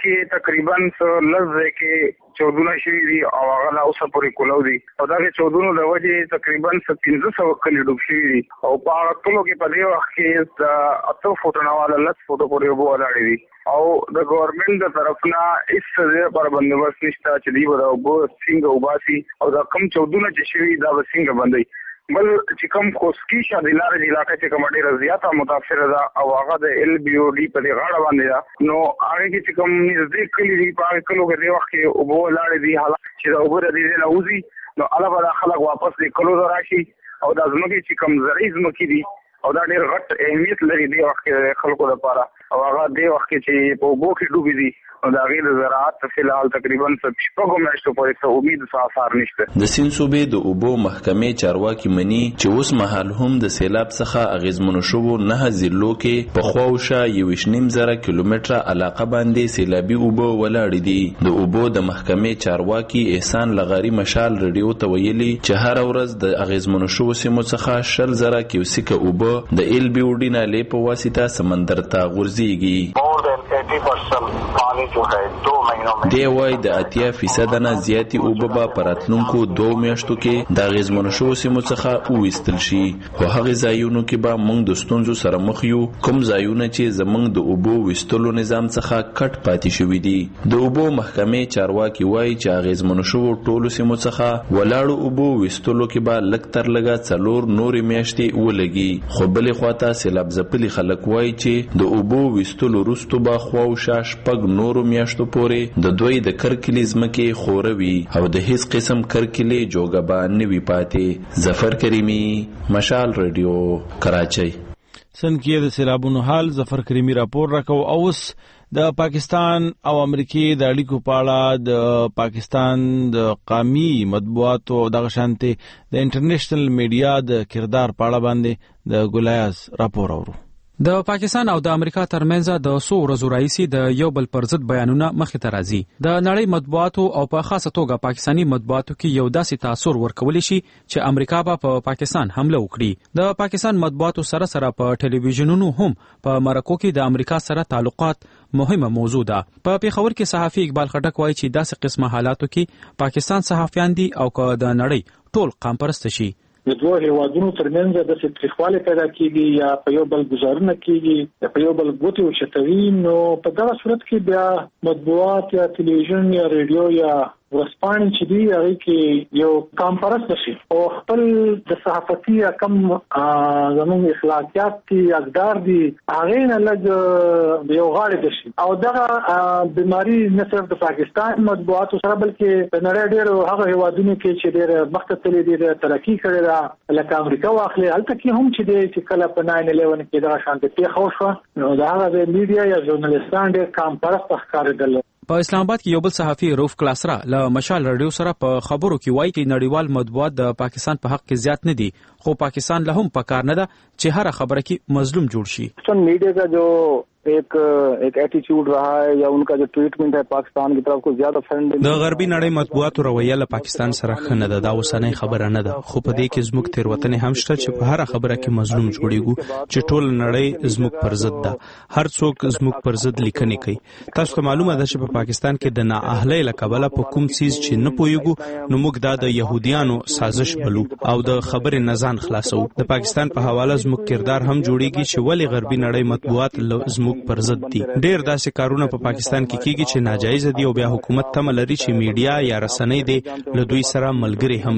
Speaker 7: کې تقریبا لږ کې چودونه شوي دي او هغه لا اوسه پورې کولو دي او دا کې چودونو د وجې تقریبا 1500 کلی ډوب شوي دي او په هغه ټولو کې په دې وخت کې د 8 فوټو نه والا 10 فوټو پورې اوبه ولاړې دي او د ګورنمنت د طرف نه هیڅ ځای پر بندوبست نشته چې دی به اوبه څنګه وباسي او دا کم چودونه چې شوي دا به څنګه بندي بل چې کوم خوسکی شادلار علاقې چې کوم ډیره زیاته متاثر ده او هغه د ال بي او ډي په غاړه باندې ده نو هغه چې کوم نږدې کلی دی په هغه کلو کې د وخت کې اوبه لاړې دي حالات چې د اوبه د دې نه وځي نو علاوه خلک واپس د کلو راشي او د ځمکې چې کوم زرعي ځمکې دي او دا ډېر غټ اهمیت لري د وخت کې خلکو لپاره او هغه د وخت چې په اوبو کې ډوبې دي او دا غیر زراعت فلحال تقریبا 6 میاشتو پورې څه امید اثر نشته.
Speaker 20: د سیند صوبې د اوبو محکمې چارواکي مني چې اوس مهال هم د سیلاب څخه اغیزمنو شوو 9 ضلعو کې په خواوشا 1.5 کیلومتره علاقه باندې سیلابي اوبو ولاړې دي. د اوبو د محکمې چارواکي احسان لغاري مشال رادیو ته ویلي چې هر ورځ د اغیزمنو شوو سیمو څخه 10,000 کیوسیک اوبو د ال بي او ډي نالې په واسطه سمندر ته غورځيږي. دی وای د 80% نه زیاتی اوبه په راتلونکو 2 میاشتو کې د غیزمنو شو سیمو څخه وېستل شي خو هغه ځایونو کې به موږ د ستونزو سره مخ یو کوم ځایونه چې زموږ د اوبو وېستلو نظام څخه کټ پاتې شوی دي. د اوبو محکمې چارواکي وای چې غیزمنو شو ټولو سیمو څخه ولاړو اوبو وېستلو کې به لک تر لګا 4 نورې میاشتې ولګي خو بلې خواته سیلاب ځپلي خلک وای چې د اوبو وېستلو وروسته به خواو شاش پګ نورو میاشتو پورې د دوی د کرکلي ځمکې خوروي او د هیڅ قسم کرکلي جوګه نه وي پاتې. ظفر کریمی مشال رادیو کراچۍ.
Speaker 1: سند کې د سیلابونو حال ظفر کریمی راپور راکو. اوس د پاکستان او امریکای د اړیکو په اړه د پاکستان د قومي مطبوعاتو د غشانته د انټرنیشنل میډیا د کردار په اړه باندې د ګولیاس راپور اورو.
Speaker 18: د پاکستان او د امریکا ترمنځ د 100 ورځو راهیسې د یو بل پر ضد بیانونه مخې ته راځي. د نړۍ مطبوعاتو او په خاصه توګه پاکستانی مطبوعاتو کې یو داسې تاثر ورکول شي چې امریکا به په پاکستان حمله وکړي. د پاکستان مطبوعاتو سره په ټلویزیونونو هم په مرکو کې د امریکا سره تعلقات مهمه موضوع ده. په پیښور کې صحافي اقبال خټک وایي چې داسې قسمه حالاتو کې پاکستان صحافیان دي او که د نړۍ ټول قام پرست شي
Speaker 21: د دوه هیوادونو ترمنځ د تریخواله پیدا کیږي یا په یو بل گزارونه کیږي یا په یو بل ګوتې وشتوي نو په دغه صورت کې بیا مطبوعات یا تلویزیون یا رادیو یا ورسپانې چې دی هغه کې یو کام پرست شي او خپل د صحافتي کم زموږ اخلاقیات دي اقدار دي هغه نه لږ یو غاړه شي او دغه بیماری نه صرف د پاکستان مطبوعاتو سره بلکې د نړۍ ډېر هغه هیوادونو کې چې ډېر مخکې دي ترقی کړي ده لکه امریکا واخلي هلته کې هم چې دی چې کله په 9/11 کې دا شانته پیښه وشوه نو دا هغه د میډیا یا ژورنالیستان ډېر کام پرست ښکارېدل.
Speaker 18: په اسلام آباد کې یو بل صحافي روف کلاسرا له مشال رادیو سره په خبرو کې وایي چې نړیوال مطبوعات د پاکستان په حق کې زیات نه دي خو پاکستان له هم پکار نه ده چې هر خبره کې مظلوم جوړ شي.
Speaker 22: میډیا کا جو ایک ایٹیٹیوڈ رہا ہے یا ان کا جو ٹریٹمنٹ ہے پاکستان کی طرف کو زیادہ فرینڈلی
Speaker 18: د غربي نړۍ مطبوعاتو رویه له پاکستان سره خنه ده دا اوسنۍ خبره نه ده خو په دې کې زموږ تیروتنې هم شته چې په هر خبره کې مظلوم جوړیږو چې ټول نړۍ زموږ پر ضد ده هر څوک زموږ پر ضد لیکنې کوي. تاسو ته معلومه ده چې په پاکستان کې د نااهلۍ لکبله په کوم چیز چې نه پويګو نو موږ د يهوديانو سازش بلو او د خبرې نزان خلاصو. د پاکستان په حواله زموږ کردار هم جوړیږي چې ولی غربي نړۍ مطبوعات زموږ پر ضد دي. ډېر داسې کارونه په پاکستان کې کیږي چې ناجایز دي او بیا حکومت تمه لري چې میډیا یا رسنۍ دې له دوی سره ملګري هم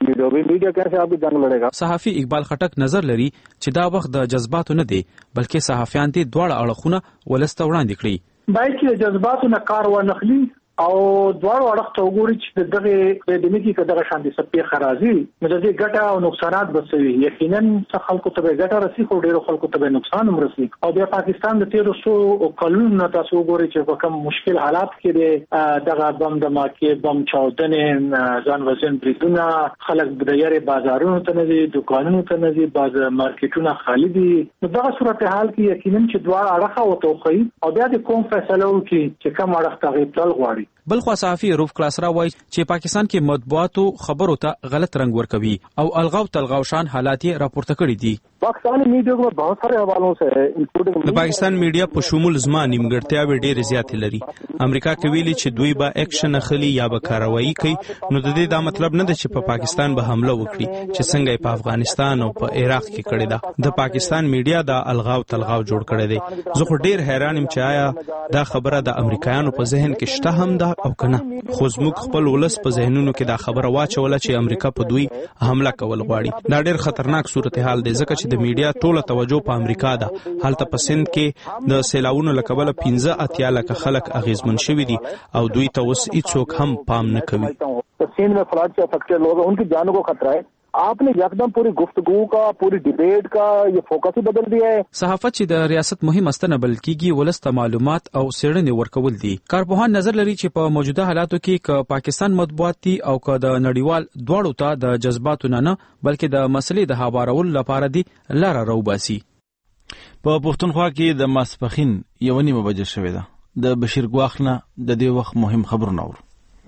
Speaker 18: وي. صحافي اقبال خټک نظر لري چې دا وخت د جذباتو نه دی بلکې صحافیان دې دواړه اړخونه ولسته وړاندې کړي.
Speaker 21: باید چې جذباتو نه کار ونخلي او دواړو اړخ ته وګوري چې دغه اکیډمیکي کداغه شانتي سپې خرازي نو د دې ګټه او نقصانات بسوي یقینا څه خلکو ته ګټه رسي خو ډیرو خلکو ته نقصان هم رسي او بیا پاکستان د 1300 قانون تاسو وګورئ چې په کوم مشکل حالات کې دغه بم دماکې بم چاودنې ځان وزن بریدونه خلک د یاري بازارونو ته نه دي دکانونو ته نه دي باز مارکیټونه خالی دي نو دغه صورتحال کې یقینا چې دواړه اړخه وتوخی او بیا د کوم فیصله وکړي چې کوم اړخ ته غیبتل غواړي.
Speaker 18: بلخوا صحافي روف کلاسرا وایي چې پاکستان کې مطبوعاتو خبرو ته غلط رنگ ورکوي او الغاو تلغاو شان حالات یې راپورته کړي دي.
Speaker 22: पाकिस्तानी मीडिया को बहुत सारे हवालों से इंक्लूडिंग
Speaker 18: د پاکستان میډیا په شمول زما نیمګړتیاوې ډېرې زیاتې لري. امریکا کې ویلي چې دوی به اکشن اخلي یا به کاروایی کوي، نو د دې دا مطلب نه دی چې په پاکستان به حمله وکړي چې څنګه په افغانستان او په عراق کې کړې ده. د پاکستان میډیا دا الغاو تلغاو جوړ کړی دی. زه خو ډېر حیران یم چې آیا دا خبره د امریکایانو په ذهن کې شته هم ده او کنه. خو زموږ خپل ولس په ذهنونو کې دا خبره واچوله چې امریکا په دوی حمله کول غواړي. دا ډېر خطرناک صورتحال دی ځکه چې د میډیا ټوله توجه په امریکا ده. هلته په سند کې د سیلاوونو له کبله 15 لکه خلک اغیزمن شوي دي او دوی ته اوس هیڅوک هم پام نه کوي.
Speaker 22: سند में फ्लड से अफेक्टेड लोग हैं, उनकी जानों को खतरा है. आपने एकदम पूरी गुफ्तगू का, पूरी डिबेट का ये फोकस ही बदल दिया है.
Speaker 2: صحافت چې د ریاست مهم استنه بل کیږي ولست معلومات او سیړنې ورکول دي. کارپوهان نظر لري چې په موجوده حالاتو کې ک پاکستان مطبوعات دي او ک د نړیوال دواړو ته د جذباتو نه بلکې د مسلې د هوارولو لپاره دي لار راوباسي.
Speaker 1: په پښتونخوا کې د ماسپخین 1:30 بجې شوې ده. د بشیر ګواخ نه د دې وخت مهم خبرونه اورو.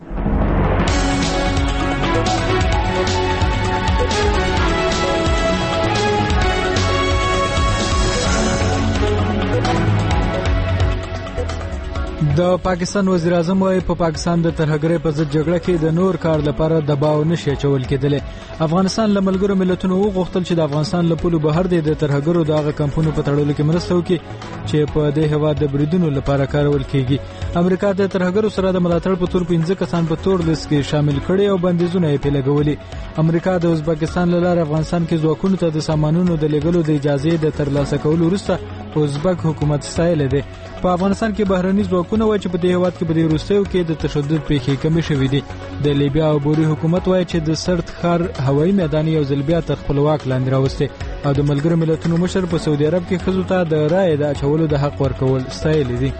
Speaker 2: د پاکستان وزیر اعظم وايي په پاکستان د ترهګرۍ په ضد جګړه کې د نور کار لپاره دباو نشي چول کېدلی. افغانستان له ملګرو ملتونو وغوښتل چې د افغانستان له پولو بهر د ترهګرو دغه کمپونو په تړلو کې مرسته وکړي چې په دې هوا د بریدونو لپاره کارول کېږي. امریکا د ترهګرو سره د ملاتړ په تور 15 کسان په تور لیست کې شامل کړي او بندیزونه یې پیلګولي. امریکا د ازبکستان له لارې افغانستان کې ځواکونو ته د سامانونو د لېږلو د اجازه د ترلاسه کولو وروسته ازبک حکومت ستایل دي. په افغانستان کې بهرني ځواکونه وایي چې په دې هواد کې په دې وروستیو کې د تشدد پیښې کمې شوې دي. د لیبیا او بوري حکومت وایي چې د سرت ښار هوایي میدان یو ځل بیا تر خپل واک لاندې راوستی او د ملګرو ملتونو مشر په سعودي عرب کې ښځو ته د رایې د اچولو د حق ورکول ستایلي دي.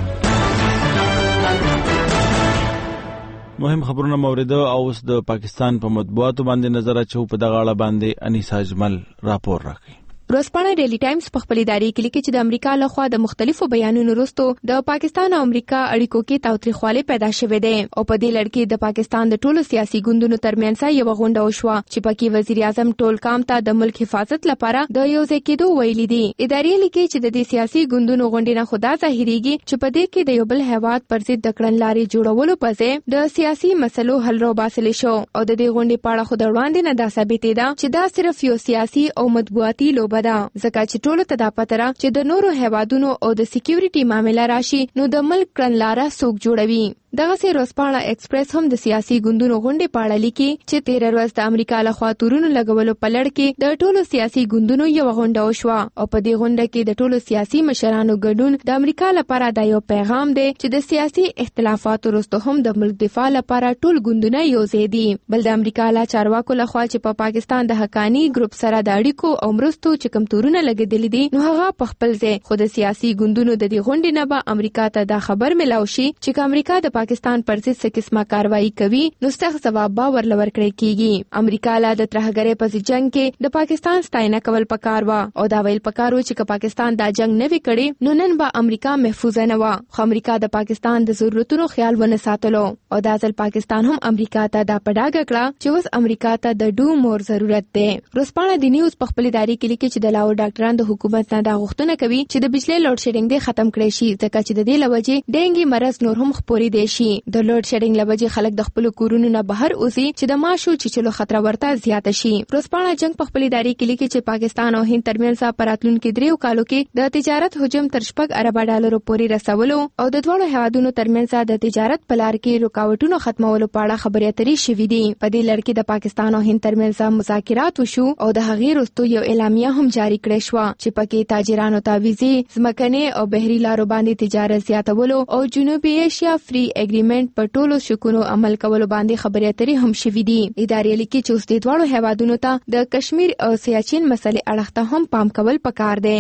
Speaker 1: مهم خبرونه موریده او اوس د پاکستان په مطبوعاتو باندې نظر اچو. په دغه اړه باندې انیسا اجمل راپور راکړي.
Speaker 11: ورځپاڼه ډیلی ټایمز په خپل اداري کې لیکي چې د امریکا لخوا د مختلفو بیانونو وروسته د پاکستان او امریکا اړیکو کې تاوتریخوالی پیدا شوې ده او په دې لړ کې د پاکستان د ټولو سیاسي ګوندونو ترمنځ یو غونډه وشوه چې پکې وزیر اعظم ټول کام ته د ملک حفاظت لپاره د یو ځای کېدو ویلي دي. اداري لیکي چې د دې سیاسي ګوندونو غونډې نه خدا ظاهريږي چې په دې کې د یو بل هیواد پر ضد د کړنلارې جوړولو په ځای د سیاسي مسلو حل راوباسل شو او د دې غونډې په اړه خو د وړاندې نه دا ثابتې ده چې دا صرف یو سیاسي او مطبوعاتي لوبه ده ځکه چې ټولو ته دا پته را چې د نورو هیوادونو او د سکیورټي معاملې راشي نو د ملک کړنلاره څوک جوړوي. دغه سي روزپاڼه ایکسپریس هم د سیاسي ګوندونو غونډې په اړه لیکي چې 13 ورځ د امریکا لخوا تورونو لګولو په لړ کې د ټولو سیاسي ګوندونو یو غونډه وشوه او په دې غونډه کې د ټولو سیاسي مشرانو ګډون د امریکا لپاره د یو پیغام دی چې د سیاسي اختلافاتو وروسته هم د ملک دفاع لپاره ټول ګوندونه یو ځای دي. بل د امریکا لا چارواکو لخوا چې په پاکستان د حقانی ګروپ سره د اړیکو او مرستو چې کوم تورونه لګیدل دي نو هغه په خپل ځای خو د سیاسي ګوندونو د دې غونډې نه به امریکا ته دا خبر ملاوي شي چې امریکا د پاکستان پر ضد څه قسمه کاروایی کوي نو سخت ځواب به ورلور کړی کیږي. امریکا لا د ترهګرۍ په جنگ کې د پاکستان ستاینه کول پکار و او دا ویل پکار و چې پاکستان دا جنگ نه وکړي نو نن به امریکا محفوظ نه و. خو امریکا د پاکستان د ضرورتونو خیال ونه ساتلو او دا ځل پاکستان هم امریکا ته دا پډاګه کړه چې اوس امریکا ته د ډو مور ضرورت دی. روزپاڼه د نیوز په خپل اداري کې لیکي چې د لاهور ډاکټران د حکومت نه دا غوښتنه کوي چې د بجلی لوډ شیډینګ دې ختم کړي شي ځکه چې د دې لوجې ډینګي مرض نور هم خپوري دی شي. د لوډ شیډینګ لوجې خلک د خپل کورونو نه بهر اوسي چې د ماشو چیچلو خطر ورته زیات شي. روزپاڼه جنگ په خپل اداري کې لیکي چې پاکستان او هند ترمنځ پراتلونکو 3 کالو کې د تجارت حجم تر $6 ارب پورې رسولو او د دوه هیوادونو ترمنځ د تجارت په لار کې رکاوټونو ختمولو په اړه خبرې اترې شوې دي. په دې لړ کې د پاکستان او هند ترمنځ مذاکرات وشو او د هغې وروسته یو اعلامیه هم جاری کړې شو چې پکې تاجرانو ته ویزې ځمکني او بحري لارو باندې تجارت زیاتولو او جنوبي ایشیا فری اګریمنت په ټولو شکونو عمل کولو باندې خبرې اترې هم شوې دي. ادارې لیکي چې اوس د دوه هیوادونو ته د کشمیر او سیاچین مسلې اړخته هم پام کول پکار دی.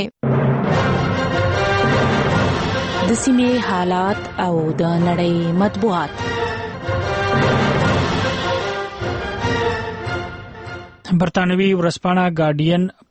Speaker 4: د سیمې حالات او د نړۍ مطبوعات. برطانوي ورځپاڼه ګارډین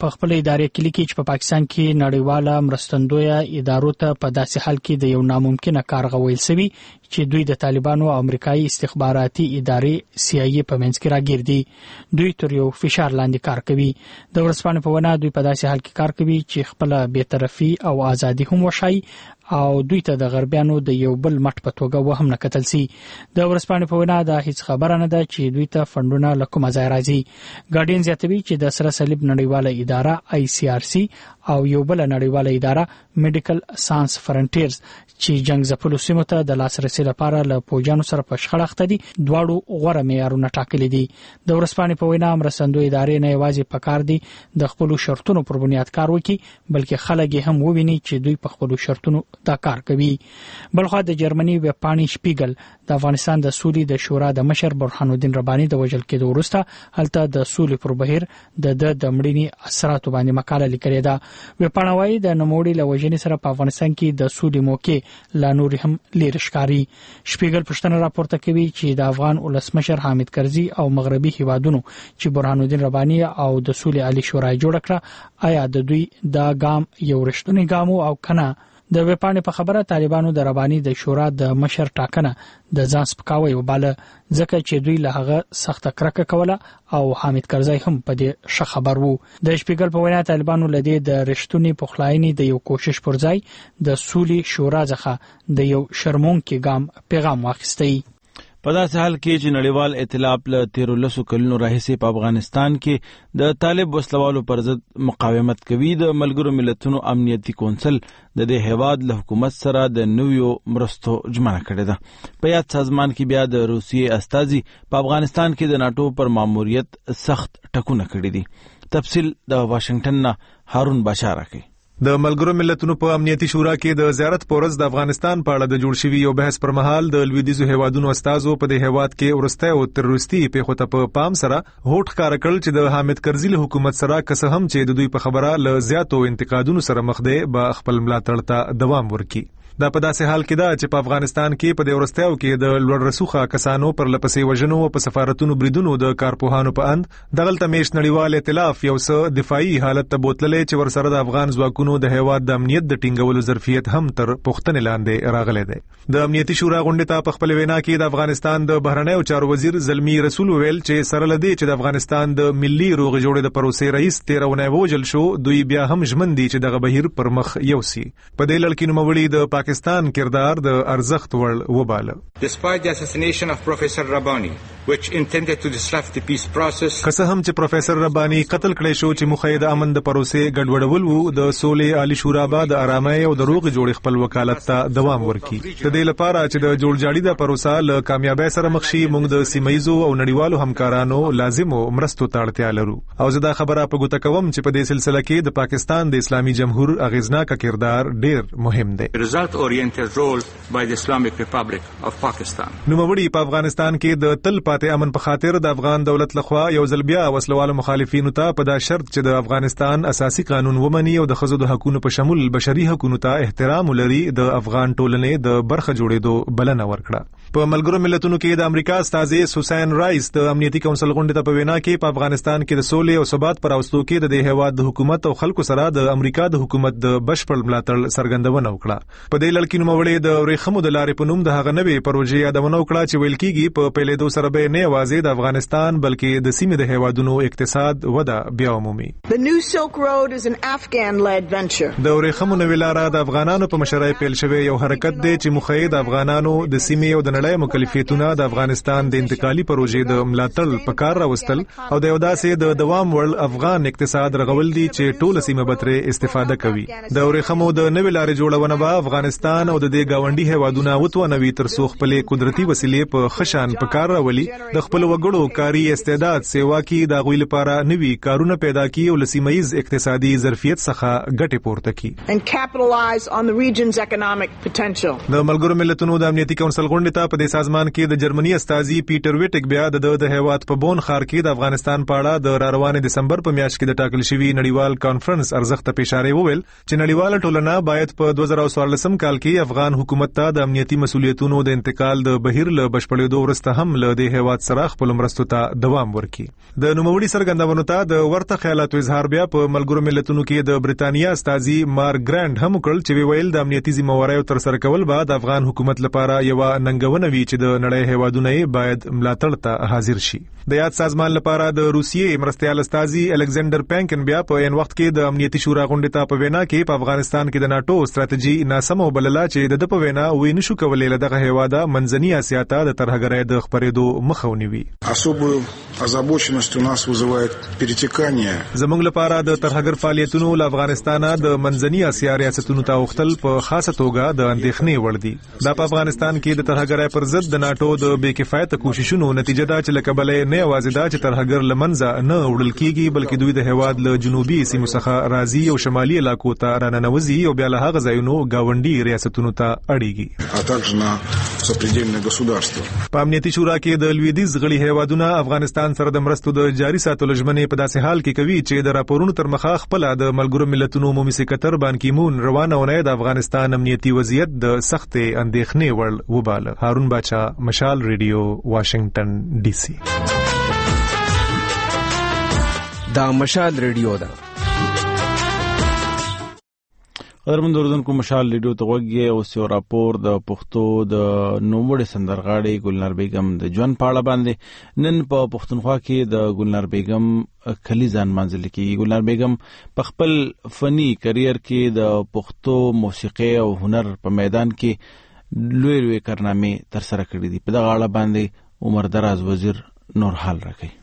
Speaker 3: په خپل ادارې کې لیکي چې په پاکستان کې نړیواله مرستندویه ادارو ته په داسې حال کې د یو ناممکنه کار غوښتل شوی چې دوی د طالبانو او امریکایي استخباراتي ادارې CIA په منځ کې راګیر دي. دوی تر یو فشار لاندې کار کوي. د ورځپاڼې په وینا دوی په داسې حال کې کار کوي چې خپل بی‌طرفي او ازادي هم وشي او دوی ته د غربیانو د یو بل مټ په توګه وهم نه کتل سي. د ورځپاڼې په وینا دا هیڅ خبره نه ده چې دوی ته فندونه له کومه ځای راځي. ګارډین زیاتوي چې د سره صلیب نړیواله اداره ICRC او یو بل نړیواله اداره میډیکل ساينس فرنټیرز چې جنگ ځپلو سیمو ته د لاسرسي لپاره له پوجانو سره په شخړه اخته دي دواړو غوړه معیارونه ټاکلي دي. د ورځپاڼې په وینا مرستندوی ادارې نه یوازې پکار دي د خپل شرطونو پر بنیاد کار وکړي بلکې خلک هم وویني چې دوی په خپل شرطونو دا کار کوي. بلخو د جرمني ویبپاڼې شپیګل د افغانستان د سولې د شورا د مشر برهان الدین رباني د وژل کېدو وروسته هلته د سولې پر بهیر د مړینې اثرات باندې مقاله لیکلې ده. ویبپاڼه وايي د نوموړي له وژنې سره په افغانستان کې د سولې موقع لا نور هم لیر ښکاري. شپیګل پښتنه راپورته کوي چې د افغان ولسمشر حامد کرزي او مغربي هیوادونو چې برهان الدین رباني او د سولې عالی شورا جوړ کړه آیا د دوی دا ګام یو رښتونی ګام او کنه. د ویبپاڼې په خبره طالبانو د رباني د شورا د مشر ټاکنه د ځان سپکاوی وباله ځکه چې دوی له هغه سخت کرکه کوله او حامد کرزي هم په دې ښه خبر وو. د شپیګل په وینا طالبانو لدی د رښتونی پخلاینې د یو کوشش پر ځای د سولې شورا څخه د یو شرمونکي ګام پیغام واخیستی.
Speaker 1: په داسې حال کې چې نړیوال ائتلاف له 13 کلونو راهیسې په افغانستان کې د طالب وسلوالو پر ضد مقاومت کوي، د ملګرو ملتونو امنیتي کونسل د دې هیواد له حکومت سره د نویو مرستو ژمنه کړې ده. په یاد سازمان کې بیا د روسیې استازي په افغانستان کې د ناتو پر ماموریت سخت ټکونه کړي دي. تفصیل د واشنگټن نه هارون بشار کوي.
Speaker 19: د ملګرو ملتونو په امنیتي شورا کې د زیارت پورز د افغانستان په اړه د جوړ شوی یو بحث پر مهال د لویدیځو هیوادونو استازو په دې هیواد کې ورسته او تروریستي پیښو ته په پام سره هوټ ښکار کړل چې د حامد کرزي له حکومت سره که هم چې د دوی په خبره له زیاتو انتقادونو سره مخ دی به خپل ملاتړ ته دوام ورکړي. دا په داسې حال کې ده چې په افغانستان کې په دې ورستیو کې د لوړ رسوخه کسانو پر لپسې وژنو او په سفارتونو بریدونو د کارپوهانو په اند دغلته میش نړیوال ائتلاف یو څه دفاعي حالت ته بوتللې چې ورسره د افغان ځواکونو د هیواد د امنیت د ټینګولو ظرفیت هم تر پوښتنې لاندې راغلی دی. د امنیتي شورا غونډې ته په خپل وینا کې د افغانستان د بهرنیو چارو وزیر زلمی رسول ویل چې سره لدی چې د افغانستان د ملي روغ جوړې د پروسې رئیس 13 وژل شو، دوی بیا هم ژمن دي چې دغه بهیر پر مخ یوسي. په دې لړ کې نوموړي د پاکستان کردار د ارزښت وړ وباله.
Speaker 5: Despite the assassination of Professor Rabbani, which intended to disrupt the peace process,
Speaker 19: که هم چې پروفیسر ربانی قتل کړی شو چې مخه د امن د پروسې ګډوډول وو، د سولې عالی شورا به د آرامۍ او د روغ جوړې خپل وکالت ته دوام ورکړي. د دې لپاره چې د جوړجاړي د پروسه له کامیابی سره مخ شي، موږ د سیمایزو او نړیوالو همکارانو لازمو مرستو ته اړتیا لرو. او زه دا خبره په ګوته کوم چې په دې سلسله کې د پاکستان د اسلامي جمهور اغیزناک کردار ډیر مهم دی.
Speaker 5: result oriented role by the Islamic Republic of Pakistan.
Speaker 19: نوموړي په افغانستان کې د تل پاتې امن په خاطر د افغان دولت لخوا یو ځل بیا وسلوالو مخالفینو ته په دا شرط چې د افغانستان اساسي قانون ومني او د ښځو د حقوقو په شمول بشري حقوقو ته احترام ولري، د افغان ټولنې د برخه جوړېدو بلنه ورکړه. په ملګرو ملتونو کې د امریکا استازي سوسان رایس د امنیتي کونسل غونډې ته په وینا کې په افغانستان کې د سولې او ثبات پر اوستو کې د هیواد د حکومت او خلکو سره د امریکا د حکومت د بشپړ ملاتړ څرګندونه وکړه. په دې لړ کې نوموړي د ورېخمو د لارې په نوم د هغه نوې پروژې یادونه وکړه چې ویل کېږي په پیلېدو سره به نه یوازې د افغانستان بلکې د سیمې د هیوادونو اقتصاد وده بیا ومومي.
Speaker 23: The new Silk Road is an Afghan-led venture.
Speaker 19: د ورېخمو نوې لاره د افغانانو په مشرۍ پیل شوی یو حرکت دی چې مخه د افغانانو د سیمې او د نړۍ مکلفیتونه د افغانستان د انتقالي پروژې د ملاتړ په کار راوستل او د یو داسې د دوام وړ افغان اقتصاد رغول دي چې ټول سیمه بترې استفاده کوي. د ورېخمو د نوې لارې جوړونه به افغانستان او د دې گاونډي هیوادونو وتونوي تر څو خپل قدرتي وسیلې په خشان په کار راولي، د خپل وګړو کاري استعداد سیوا کې د غوی لپاره نوي کارونه پیدا کړي او لسیمایز اقتصادي ظرفیت څخه ګټه پورته کړي
Speaker 23: and capitalize on the region's economic potential.
Speaker 19: د ملګرو ملتونو د امنیتي کونسل غونډې ته په دې سازمان کې د جرمني استازي پیټر ویټک بیا د هیواد په بون ښار کې د افغانستان په اړه د راروانې دسمبر په میاشت کې د ټاکل شوی نړیوال کانفرنس ارزښت ته اشاره وویل چې نړیواله ټولنه باید په 2014 کال کې افغان حکومت ته د امنیتي مسولیتونو د انتقال د بهیر له بشپړېدو وروسته هم له د هیواد سره خپل مرستو ته دوام ورکړي. د نوموړي څرګندونو ته د ورته خیالاتو اظهار بیا په ملګرو ملتونو کې د برتانیا استازي مارک ګرانډ هم وکړ چې ویل د امنیتي ذمہوارۍ تر سره کول به د افغان حکومت لپاره یو ننګونه وي چې د نړۍ هیوادونه باید ملاتړ ته حاضر شي. د یاد سازمان لپاره د روسیې مرستيال استازي الکساندر پانکن بیا په ان وخت کې د امنیتي شورا غونډې ته په وینا کې په افغانستان کې د ناتو ستراتیژي ناسمه وبلله چې د په وینا وې نشو کولای له دغه هیواده منځني اسیا ته د ترهګرۍ د خپرېدو مخه ونیوي.
Speaker 10: особую озабоченность у нас вызывает перетекание.
Speaker 19: زموږ لپاره د ترهګر فعالیتونو له افغانستانه د منځني اسیا ریاستونو ته وختل په خاصه توګه د اندېښنې وړ دي. دا په افغانستان کې د ترهګرۍ پر ضد د ناتو د بې کفایته کوششونو نتیجه ده چې لکه بلې نه یوازې دا چې ترهګر لمنځه نه وړل کیږي بلکې دوی د هیواد له جنوبي سیمو څخه راځي او شمالي علاقو ته راننوځي او بیا له هغه ځایونو گاونډي ریاستونو ته اړیږي. په امنیتي شورا کې د لویدیځ غړي هیوادونه افغانستان سره د مرستو د جاري ساتلو ژمنې په داسې حال کې کوي چې د راپورونو تر مخه خپل د ملګرو ملتونو عمومي سکرټر بان کی مون روانه ونه د افغانستان امنیتي وضعیت د سخت اندېښنې وړ وباله. هارون باچا، مشال ریډیو، واشنگټن ډي سي.
Speaker 12: دا مشال ریډیو ده.
Speaker 1: قدرمن اوردونکو، مشال ریډیو ته غوږی او یو راپور د پښتو د نوموړي سندرغاړي ګلنار بیگم د ژوند په اړه باندې. نن په پښتونخوا کې د ګلنار بیگم کلیزان منځل کېږي. ګلنار بیگم په خپل فني کریئر کې د پښتو موسیقي او هنر په میدان کې لوی کارنامې تر سره کړې دي. په دغه اړه باندې عمر دراز وزیر نور حال راکړي.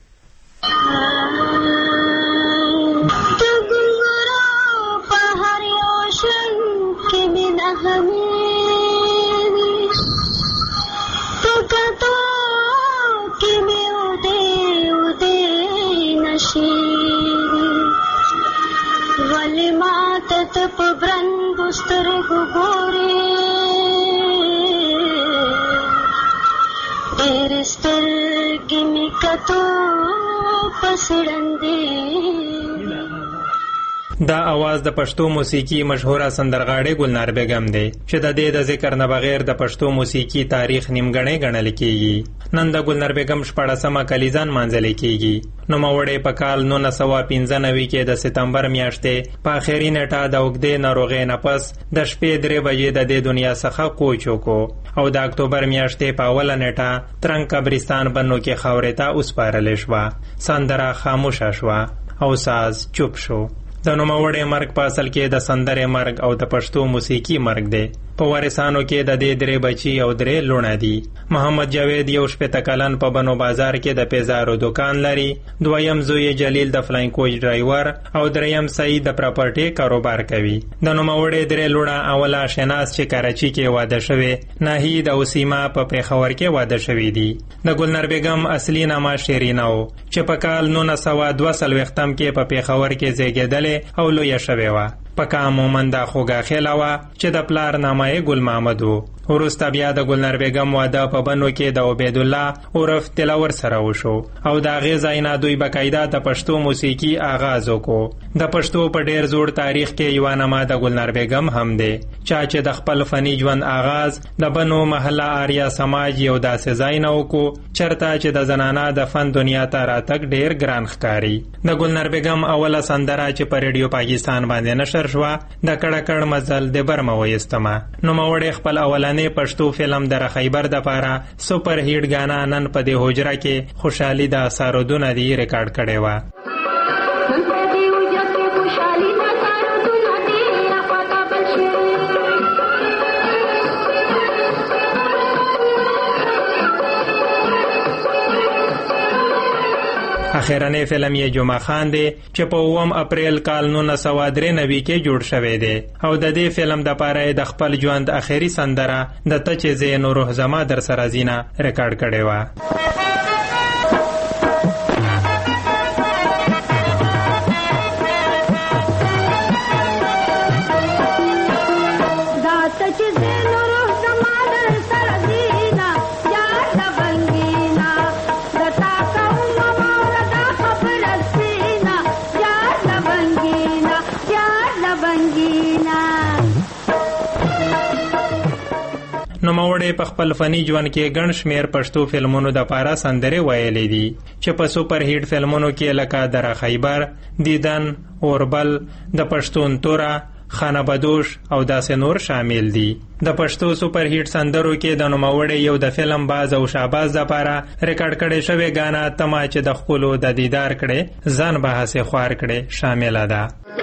Speaker 14: دا आवाज د پښتو موسیقي مشهوره سندرغاړي ګلنار بیگم دی چې د دې د ذکر نه بغیر د پښتو موسیقي تاریخ نیمګړی ګڼل کیږي. نن د ګلنار بیگم 14مه کلیزان مانځل کیږي. نو موړې په کال 1995 کې د سپتمبر میاشتې په اخیری نیټه د وګړي ناروغي نه پس د شپې 3 بجې د دې دنیا څخه کوچ وکړو او د اکتوبر میاشتې په اوله نیټه ترنګ قبرستان بنو کې خاورې ته وسپارل شو. سندره خاموشه شو او ساز چوپ شو. د نوموړي مرګ په اصل کې د سندرې مرګ او د پښتو موسیقي مرګ دی. په وارثانو کې د دې 3 بچي او 3 لونه دي. محمد جاوید یو شپه کلن په بنو بازار کې د پیزارو دکان لري. دویم زوی جلیل د فلاین کوچ ډرایور او دریم سعید د پراپرټي کاروبار کوي. د نوموړي 3 لونه اوله شناس چې کراچي کې واده شوی، ناهید او سیما په پیښور کې واده شوی دي. د ګلنار بیگم اصلي نامه شیرینه و چې په کال 1942 کې په پیښور کې زیږیدل او لوی شوی و. پکا مومنده خوګه خلاوه چې د پلار نامه ګل محمد وو. ورسته بیا د ګلنار بیگم واده په بنو کې د عبید الله عرف تلاور سره وشو او د هغې ځای نه دوی بقاعده د پښتو موسیقي آغاز وکړو. د پښتو په ډیر زوړ تاریخ کې یوه نامه د ګلنار بیگم هم دی چې د خپل فني ژوند آغاز د بنو محله آریا سماج یو داسې ځای نه وکړو چرته چې د زنانه د فن دنیا ته راتګ ډیر ګران ښکاري. د ګلنار بیگم اوله سندره چې په ریډیو پاکستان باندې نشر شوه د کړه کړ مزل د برمه وایستمه. نوموړي خپل اولنی پښتو فلم در خیبر د پاره سپر هیټ غانا نن په دې حجره کې خوشحالي د اثارودونه دی ریکارډ کړي و. اخیرنی فلم یې جمعه خان دی چې په 9 اپریل کال 1993 کې جوړ شوی دی او د دې فلم د پاره د خپل ژوند اخیری سندره د ته چې زه روح زما در سره زینا ریکارډ کړي و. نوموړی په خپل فني ژوند کې ګڼ شمېر پښتو فلمونو دپاره سندرې ویلې دي چې په سوپر هیټ فلمونو کې لکه دره خیبر، دیدن، اوربل، د پښتون توره، خانه بدوش او داسې نور شامل دي. د پښتو سوپر هیټ سندرو کې د نوموړی یو د فلم باز او شاباز دپاره ریکارډ کړې شوې ګانا تما چې د خپلو د دیدار کړې ځان به هسې خوار کړې شامله ده.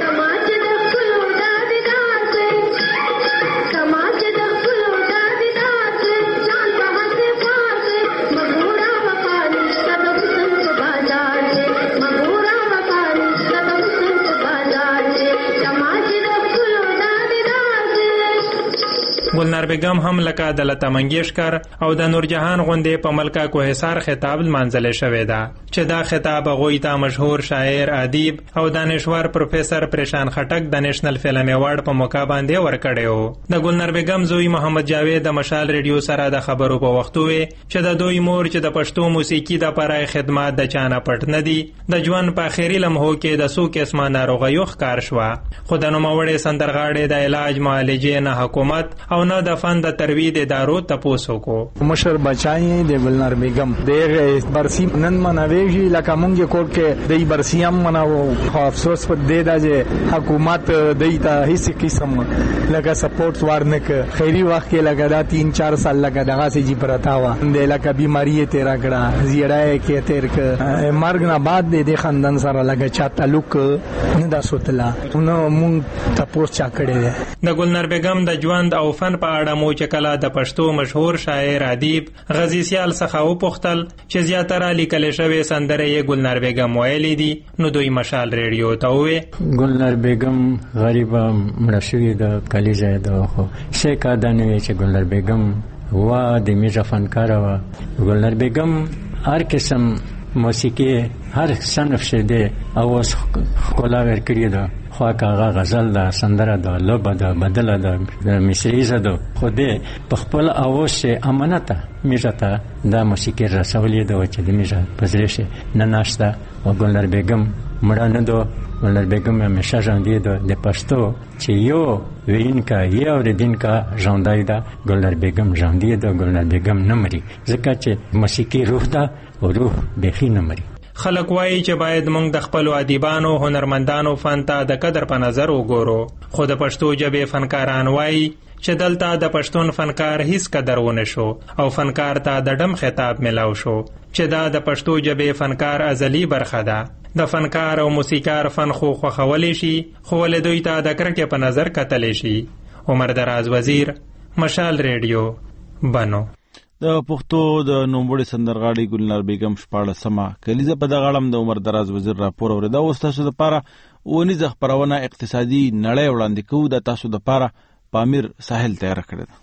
Speaker 14: ګلنار بیگم هم لکه د لتا منګیشکر او د نورجهان غوندې په ملکه کوهسار خطاب لمانځلې شوې ده چې دا خطاب هغوی ته مشهور شاعر، ادیب او دانشور پروفیسر پریشان خټک د نېشنل فلم ایوارډ په موقع باندې ورکړی و. د ګلنار بیگم زوی محمد جاوید د مشال ریډیو سره د خبرو په وخت وی چې د دوی مور چې د پښتو موسیقي د پرای خدمات د چانه پټ نه دي، د ژوند په اخري لمحو کې د څو قسمه ناروغیو ښکار شوه، خو د نوموړي سندرغاړي د علاج معالجې نه حکومت او نه د فن د ترویج ادارو تپوسو کو.
Speaker 9: مشر بچای د ګلنار بیگم دغه برسی نن مناویږي لکه مونږ کور کې د برسی هم مناو، خو افسوس په دې دا چې حکومت دایته هیڅ قسم لکه سپورټ ورنک خیری وخت کې لګا دا 3-4 سال لګا دغه سي جی پرتاوا د لکه بیماری تیرا کړه زیړای کې تیر ک مرګ نه بعد د خاندان سره لګا چا تعلق نه دا سوتلا نو مونږ تپوس چا کړی.
Speaker 14: د ګلنار بیگم د ژوند او فن په اړه مو چې کله د پښتو مشهور شاعر، ادیب غزي سیال څخه وپوښتل چې زیاتره لیکل شوې سندرې یې ګلنار بیگم ویلې دي، نو دوی مشال ریډیو ته وویل
Speaker 15: ګلنار بیگم غریبه مړه شوې د کلیزه ده، خو څه کا دا نه چې ګلنار بیگم وا د میزه فنکاره وه. ګلنار بیگم هر قسم موسیقي هر صنف شه ده اواز ښکلا ورکړې ده، خو هغه غزل ده، سندره ده، لوبه ده، بدله ده، مصریزه ده، خو دې په خپل اواز شه امانته میزه ته دا موسیقي رسولې ده چې د میزه په زړه شه نه ناشته. او ګلنار بیگم مړه نه ده، ګلنار بیگم همیشه ژوندۍ ده. د پښتو چې یو وینکا یو اوریدونکا ژوندۍ ده، ګلنار بیگم ژوندۍ ده، ګلنار بیگم نه مري، ځکه چې موسیقي روح ده او روح بیخي نه مري.
Speaker 14: خلک وایي چې باید موږ د خپلو ادیبانو، هنرمندانو فن ته د قدر په نظر وګورو، خو د پښتو ژبې فنکاران وایي چې دلته د پښتون فنکار هیڅ قدر ونه شو او فنکار ته د ډم خطاب ملاو شو چې دا د پښتو ژبې فنکار ازلی برخه ده. د فنکار او موسیقار فن خو خوښولی شي، خو ولې دوی ته د کرکې په نظر کتلی شي. عمر دراز وزیر، مشال ریډیو، بنو.
Speaker 1: د پښتو د نوموړي سندرغاړي ګلنار بیگم 14مه کلیزه په دغه اړه د عمر دراز وزیر راپور اورېده. اوس تاسو دپاره ونیزه خپرونه اقتصادي نړۍ وړاندې کوو. د تاسو دپاره پامیر ساحل تیاره کړې ده.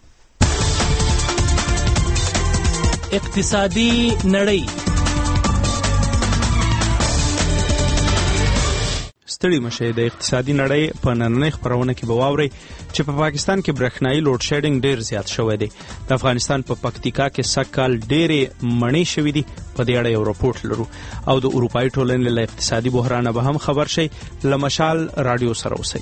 Speaker 16: اقتصادي نړۍ.
Speaker 18: ستړي مشه د اقتصادي نړۍ په نننۍ خبرونه کې به واورئ چې په پاکستان کې برېښنايي لوډ شیډینګ ډېر زیات شوی دی. د افغانستان په پکتیکا کې سږکال ډېرې مڼې شوي دي. په دې اړه یو راپورټ لرو. او د اروپایي ټولنې له اقتصادي بحرانه به هم خبر شئ. له مشال راډیو سره اوسئ.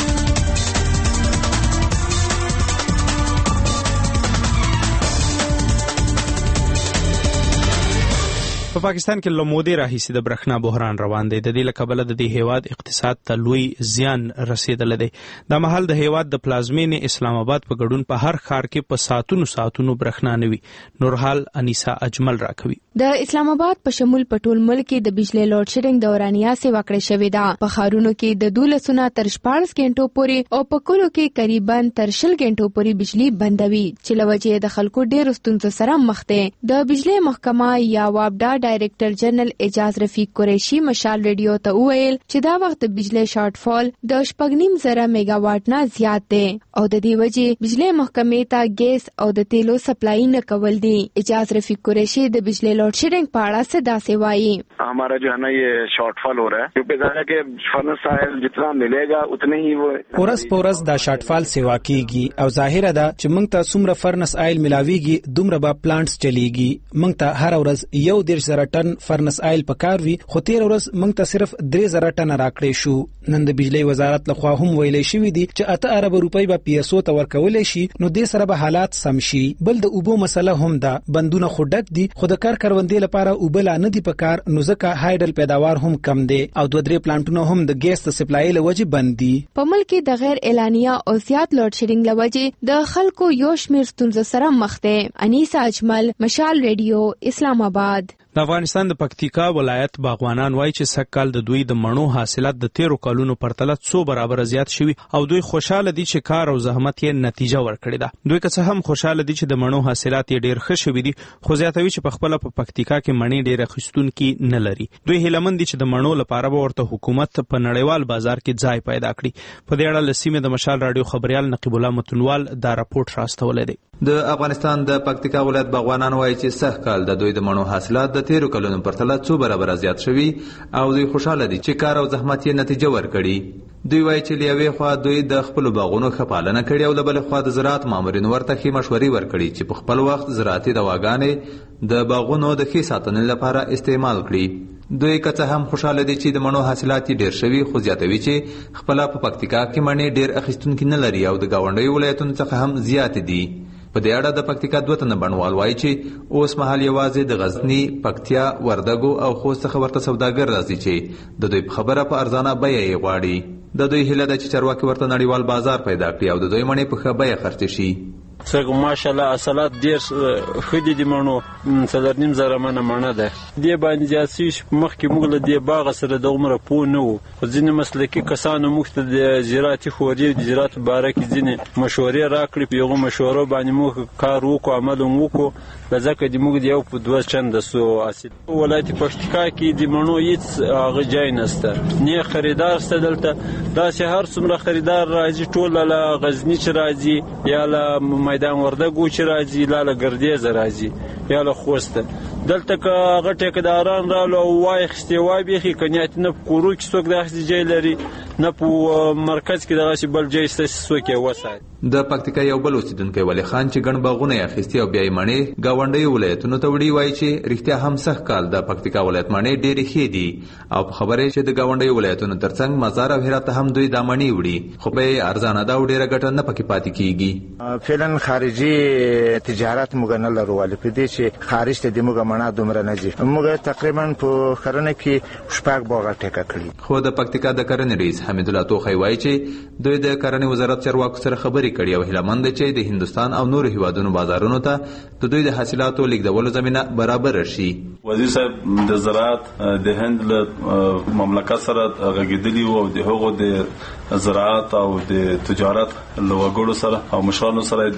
Speaker 18: په پاکستان کې لمودې راهیسې د برېښنا بحران روان دی. د دې له کبله د دې هیواد اقتصاد ته لوی زیان رسېدلی دی. دا مهال د هیواد د پلازمینې اسلام آباد په ګډون په هر ښار کې په ساعتونو برېښنا نه وي. نورحال انیسا اجمل راکوي.
Speaker 11: د اسلام آباد په شمول په ټول ملک کې د بجلی لوډ شیډینګ دورانیه سیوا کړې شوې ده. په ښارونو کې د 12 تر 14 غنټو پورې او په کلو کې قریبا تر 20 غنټو پورې بجلی بندوي چې لوجه د خلکو ډېر ستونزو سره مخ دي. د بجلی محکمه یا وابډا ډایریکټر جنرال اعجاز رفیق قریشي مشال ریډیو ته وویل چې دا وخت بجلی شارټ فال د 9.5 میگا واټ نه زیات دی او د دې وجې بجلی محکمې ته ګیس او د تیلو سپلای نه کول دي. اعجاز رفیق قریشي د بجلی لوډ شیډینګ په اړه څه داسې وایي.
Speaker 24: हमारा जो है ना ये short fall हो रहा है क्योंकि ज़्यादा के फर्नेस ऑयल जितना मिलेगा उतने ही वो
Speaker 25: پورس دا شارټ فال سیوا کیږي او ظاهره ده چې موږ ته څومره فرنس آیل ملاويږي دومره به پلانټس چلیږي. موږ ته هر ورځ 1.5 3,000 ټن فرنس آیل پکار وي، خو تیر ورځ موږ ته صرف 3,000 ټن راکړې شو. نن د بجلی وزارت لخوا هم ویلې شوې دي چې 8 ارب روپۍ به پیسو ته ورکول شي، نو دې سره به حالات سم شي. بل د اوبو مسله هم ده، بندونه خو ډک دي، خو د کروندې لپاره اوبه لا نه دي پکار، نو ځکه هایډل پیداوار هم کم دي او 2-3 پلانټونه هم د ګیس د سپلای لوجه بند دي.
Speaker 11: په ملک کې د غیر اعلانیه او زیات لوډ شیډینګ لوجه د خلکو یو شمیر ستونزې سره مخ دي. انیسا اجمل، مشال ریډیو، اسلام آباد.
Speaker 18: د افغانستان د پکتیکا ولایت باغوانان وایي چې سږکال د دوی د مڼو حاصلات د 13 کالونو پرتله 100 برابر زیات شوي او دوی خوشاله دي چې کار او زحمت یې نتیجه ورکړې ده. دوی که څه هم خوشاله دي چې د مڼو حاصلات یې ډېر ښه شوي دي، خو زیاتوي چې په خپله په پکتیکا کې مڼې ډېر اخیستونکي نه لري. دوی هیلهمند دي چې د مڼو لپاره به ورته حکومت په نړیوال بازار کې ځای پیدا کړي. په دې اړه له سیمې د مشال راډیو خبریال نقیب الله متنوال دا راپورټ راستولی دی.
Speaker 6: د افغانستان د پکتیکا ولایت باغوانان وایي چې سږکال د دوی د مڼو حاصلات د 13 کلونو پرتله 2 برابر زیات شوي او دوی خوشاله دي چې کار او زحمت یې نتیجه ورکړي. دوی وایي چې له یوې خوا دوی د خپل باغونو ښه پالنه کړې او له بلې خوا د زراعت مامورینو ورته ښې مشورې ورکړي چې په خپل وخت زراعتي دواګانې د باغونو د ښې ساتنې لپاره استعمال کړي. دوی که څه هم خوشاله دي چې د مڼو حاصلات ډېر شوي، خو زیاتوي چې خپله په پکتیکا کې مڼې ډېر اخیستونکي نه لري او د ګاونډیو ولایتونو څخه هم زیاتې دي. په دې اړه د پکتیکا 2 تنه بڼوال وایي چې اوس مهال یوازې د غزنی، پکتیا، وردګو او خوست څخه ورته سوداګر راځي چې د دوی په خبره په ارزانه بیه یې غواړي. د دوی هیله ده چې چارواکي ورته نړیوال بازار پیدا کړي او د دوی مڼې په ښه بیه خرڅې شي.
Speaker 7: څنګه ماشاءالله حاصلات ډیر خدي دي مڼو 3,500 منه مڼه ده. دې باندې جاسي مخکې موږ له دې باغ سره د عمره پوه نه وو، خو ځینې مسلکي کسانو موږ ته د زراعتي خوري د زراعت باره کې ځینې مشورې راکړي. په یوه مشورو باندې موږ کار وکړو، عمل وکړو، ځکه د موږ د یو په 2 چنده سو حاصل. ولایت پکتیکا کې د مڼو هیڅ هغه ځای نشته، نه خریدار شته دلته. داسې هر څومره خریدار راځي ټول له غزنی چې راځي یا له میدان وردګو چې راځي، لاله ګردیز راځي یا له خوسته. دلته که هغه ټیکداران رالو او وایخستې وابېخي کنیات نه په کورو کې څوک داسې ځای لري، نه په مرکز کې دغسې بل ځای شته چې څوک یې وساتي.
Speaker 6: د پکتیکا یو بل اوسیدونکی ولی خان چې ګڼ باغونه یې اخیستي او بیا یې مڼې ګاونډیو ولایتونو ته وړي وایي چې رښتیا هم سږکال د پکتیکا ولایت مڼې ډېرې ښې دي او په خبره چې د ګاونډیو ولایتونو ترڅنګ مزار او هرات هم دوی دا مڼې وړي، خو بیه ارزانه ده او ډېره ګټه نه پکې پاتې کیږي.
Speaker 8: فعلا خارجي تجارت موږ نه لرو، ولې په دې چې خارج ته د موږ مڼه دومره نه ځي. موږ تقریبا په کرنه کې 6 باغه ټیکه کړي.
Speaker 6: خو د پکتیکا د کرنې رئیس حمید الله توخی وایي چې دوی د کرنې وزارت چارواکو سره خبرې کړي او هیلهمند چې د هندستان او نورو هیوادونو بازارونو ته د دوی د حاصلاتو لیږدولو زمینه برابر شي.
Speaker 13: وزیر صاحب د زراعت د هند له مملکت سره غږیدلی او د هغو د زراعت او د تجارت له وګړو سره او مشرانو سره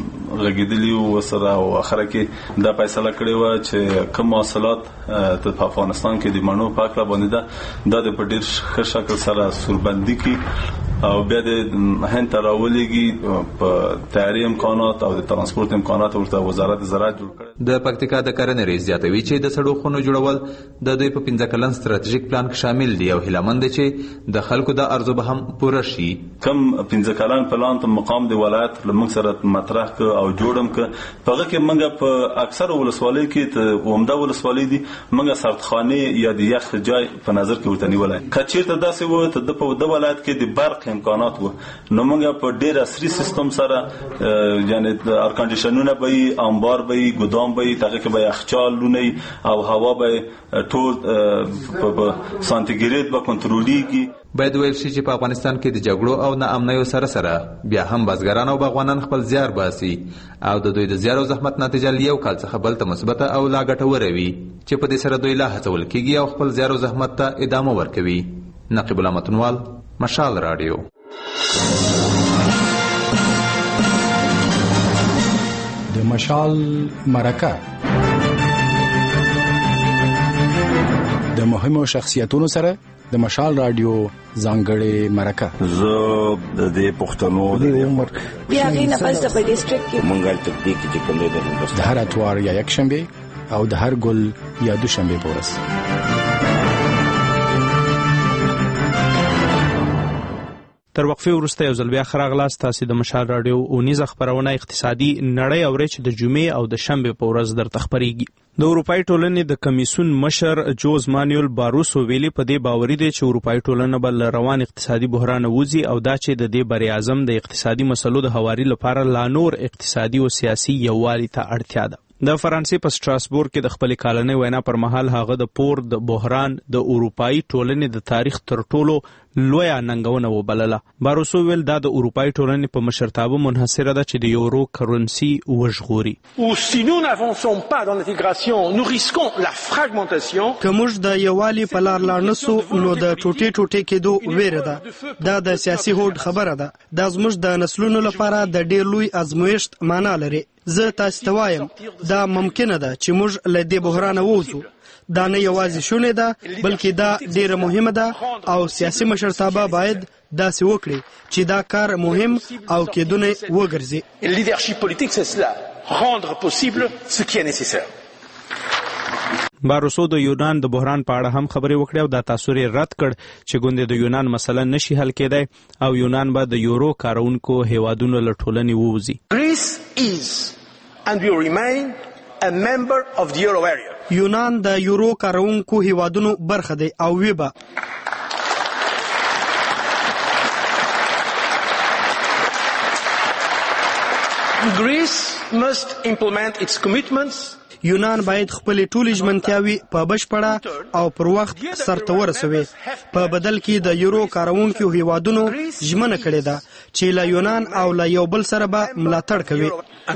Speaker 13: غږیدلی او سره او اخر کې دا فیصله کړې و چې کوم حاصلات په افغانستان کې د مڼو په اړه باندې د په ډیر ښه شکل سره سوربندي کی او بیا د هند ته راولېږي په تیاری امکانات او د ترانسپورت امکانات ورته وزارت زراعت جوړ کړي.
Speaker 6: د پکتیکا د کرنې رئیس زیاتوي چې د سړو خونو جوړول د دوی په 15 کلن ستراتیژیک پلان کې شامل دي او هیلهمند چې د خلکو د ارزو به هم پوره شي.
Speaker 13: کم 15 کلن پلان ته مقام د ولایت لمنګ سره مطرح ک او جوړم ک په هغه کې منګه په اکثر ولسوالۍ کې ته عمده ولسوالۍ دي منګه سرتخانه یا د یخ جای په نظر کې ورته نیولای. کچیرته داسې و ته د ولایت کې د برق امکانات وو نو موږ په ډیر عصري سیستم سره یعنی ایر کنډیشنونه به انبار به ګدام به تاګه کې به یخچالونه او هوا به ټول په سانتیګریډ به کنټرولېږي.
Speaker 6: باید ویل شي چې په افغانستان کې د جګړو او ناامنیو سره بیا هم بزګران او باغوانان خپل زیار باسي او د دوی د زیار او زحمت نتیجه یو کال څخه بل ته مثبت او لا ګټوره وي چې په دې سره دوی لا هڅول کیږي او خپل زیار او زحمت ته ادامه ورکوي. نقیب الله متنوال، مشال رادیو.
Speaker 17: د مشال مرکه د مهمو شخصیتونو سره د مشال رادیو ځانګړې مرکه.
Speaker 26: زه د پښتنو د عمر
Speaker 23: بیا غینه پس د ډیسټریکټ کې
Speaker 26: مونږه تطبیق چې کوم
Speaker 17: د هر اتوار یا یک شنبه او د هر ګل یا دوشنبه پورس.
Speaker 18: تر وقفې وروسته یو ځل بیا ښه راغلاست. تاسې د مشال راډیو اونیزه خپرونه اقتصادي نړۍ اورئ چې د جمعې او د شنبې په ورځ درته خپرېږي. د اروپایي ټولنې د کمیسیون مشر جوز مانویل باروسو ویلي په دې باوري دی چې اروپایي ټولنه به له روان اقتصادي بحران ووځي او دا چې د دې بری اعظم د اقتصادي مسلو د هواري لپاره لا نور اقتصادي او سیاسي یووالي ته اړتیا ده. د فرانسې په سټراسبورګ کې د خپل کالنۍ وینا پر مهال هغه د پور د بحران د اروپایي ټولنې د تاریخ تر ټولو لویه ننګونه وبلله. باروسو ویل دا د اروپایي ټولنې په مشرتابه منحصره ده چې د یورو کرنسي وژغوري.
Speaker 2: که موږ د یووالي په لار لاړ نسو نو د ټوټې ټوټې کېدو ویره ده. دا د سیاسي هوډ خبره ده. دا زموږ د نسلونو لپاره د ډېر لوی ازمویښت معنا لري. زه تاسو ته وایم دا ممکنه ده چې موږ له دې بحرانه ووځو. دا نه یوازې شونې ده بلکې دا ډیره مهمه ده او سیاسي مشرتابه باید داسې وکړي چې دا کار مهم او کېدونی وګرځي.
Speaker 18: باروسو د یونان د بحران په اړه هم خبرې وکړې او دا تاثیر رد کړ چې ګوندې د یونان مسله نشي حل کېدای او یونان به د یورو کارونکو هیوادونو له ټولنې ووځي.
Speaker 2: یونان د یورو کارونکو هیوادونو برخه دی او وی به یونان باید خپل ټولې ژمنتیاوي په بشپړه او پر وخت سرته ورسوي. په بدل کې د یورو کارونکو هیوادونو ژمنه کړې ده چې له یونان او له یو بل سره به ملاتړ کوي.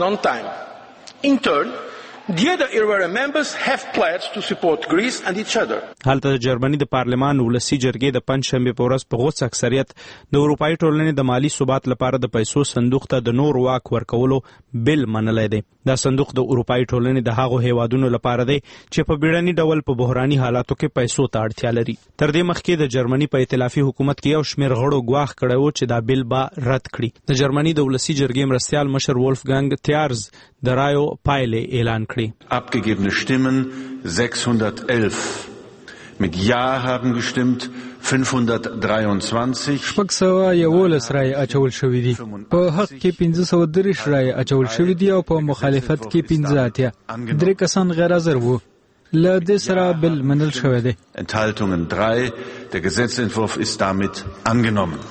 Speaker 18: The other euro members have pledged to support Greece and each other. هلته د جرمني د پارلمان ولسی جرګې د پنځشنبه په ورځ په غوڅ اکثریت د اروپایي ټولنې د مالی ثبات لپاره د پیسو صندوق ته د نور واک ورکولو بل منلای دی. دا صندوق د اروپایي ټولنې د هغو هیوادونو لپاره دی چې په بیړني ډول په بحراني حالاتو کې پیسو ته اړتیا لري. تر دې مخکې د جرمني په ائتلافي حکومت کې یو شمېر غړو ګواښ کړی و چې دا بل به رد کړي. د جرمني د ولسی جرګې مرستیال مشر وولفګانګ تیارز د رایو پایلې اعلان کړي.
Speaker 3: Abgegebene Stimmen 611. Mit Ja haben gestimmt 523.
Speaker 9: شپږ سوه یولس رای اچول شوي دي. په حق کې 530 رای اچول شوي دي او په مخالفت کې 15 درې کسان غیر حاضر وو. له دې سره بل منل شوی دی.
Speaker 3: Enthaltungen 3. Der Gesetzentwurf ist damit angenommen.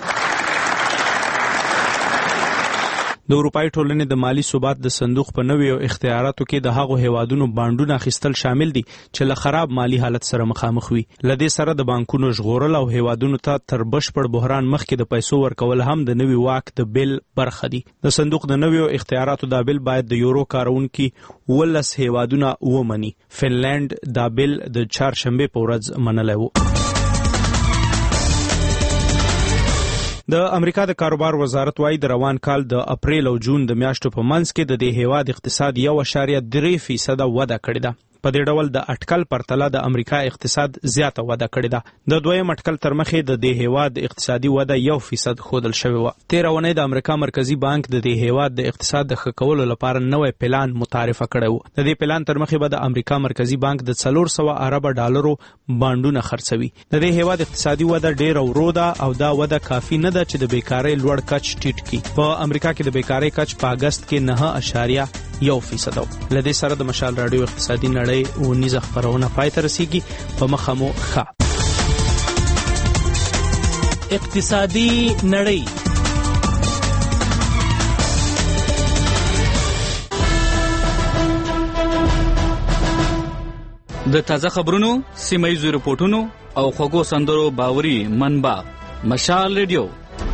Speaker 18: د اروپایي ټولنې د مالی ثبات د صندوق په نویو اختیاراتو کې د هغو هیوادونو بانډونه اخیستل شامل دي چې له خراب مالی حالت سره مخامخ وي. له دې سره د بانکونو ژغورل او هیوادونو ته تر بشپړ بحران مخکې د پیسو ورکول هم د نوي واک د بل برخه دي. د صندوق د نویو اختیاراتو دا بل باید د یورو کارونکي 12 هیوادونه ومني. فنلند دا بل د چهارشنبې په ورځ منلی و. د امریکا د کاروبار وزارت وايي د روان کال د اپریل او جون د میاشتو په منځ کې د دې هیواد اقتصاد 1.3% وده کړې ده. په دې ډول د اټکل پرتله د امریکا اقتصاد زیاته وده کړې ده. د دویم اټکل تر مخې د دې هیواد اقتصادي وده 1% ښودل شوې وه. تېره اونۍ د امریکا مرکزي بانک د دې هیواد د اقتصاد د ښه کولو لپاره نوی پلان متعارفه کړی و. د دې پلان تر مخې به د امریکا مرکزي بانک د 400 ارب ډالرو بانډونه خرڅوي. د دې هیواد اقتصادي وده ډېره ورو ده او دا وده کافي نه ده چې د بیکارۍ لوړ کچ ټیټ کړي. په امریکا کې د بیکارۍ کچ په اګست کې 9.1% و. له دې سره د مشال راډیو اقتصادي نړۍ ونیزه خپرونه پای ته رسیږي. په مخه مو ښه.
Speaker 16: اقتصادي نړۍ.
Speaker 4: د تازه خبرونو، سیمه ییزو رپورټونو او خوږو سندرو باوري منبع مشال ریډیو.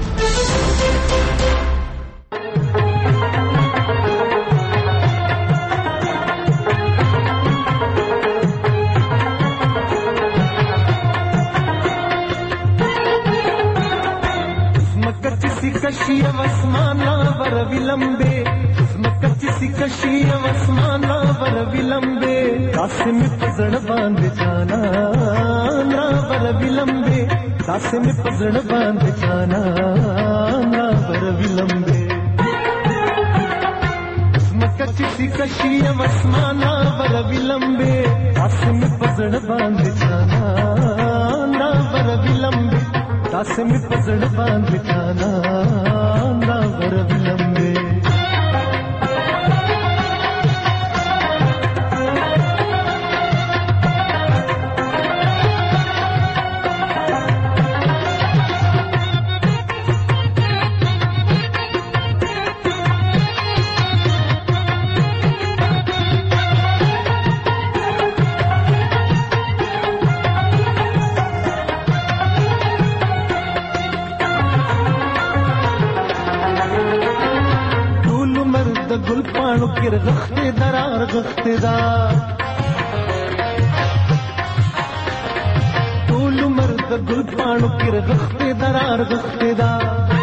Speaker 20: کشی واسمانا ور ویلمبے مکچ سی کشی واسمانا ور ویلمبے داسم پزړ باندې جانا نا ور ویلمبے داسم پزړ باندې جانا نا ور ویلمبے مکچ سی کشی واسمانا ور ویلمبے داسم پزړ باندې جانا نا ور ویلمبے داسې مې په زړه باندې جانان راغر ولمبې گل پانو کې رغښتې درار غښتې دا ټول عمر د گل پانو کې رغښتې درار غښتې دا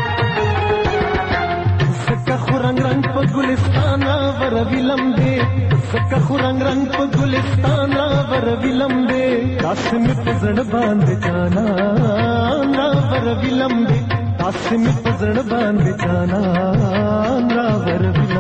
Speaker 20: زکه خو رنگ رنگ په ګلستان راوروي لمبې زکه خو رنگ رنگ په ګلستان راوروي لمبې داسې مې په زړه باندې جانان راوروي لمبې داسې مې په زړه باندې جانان راوروي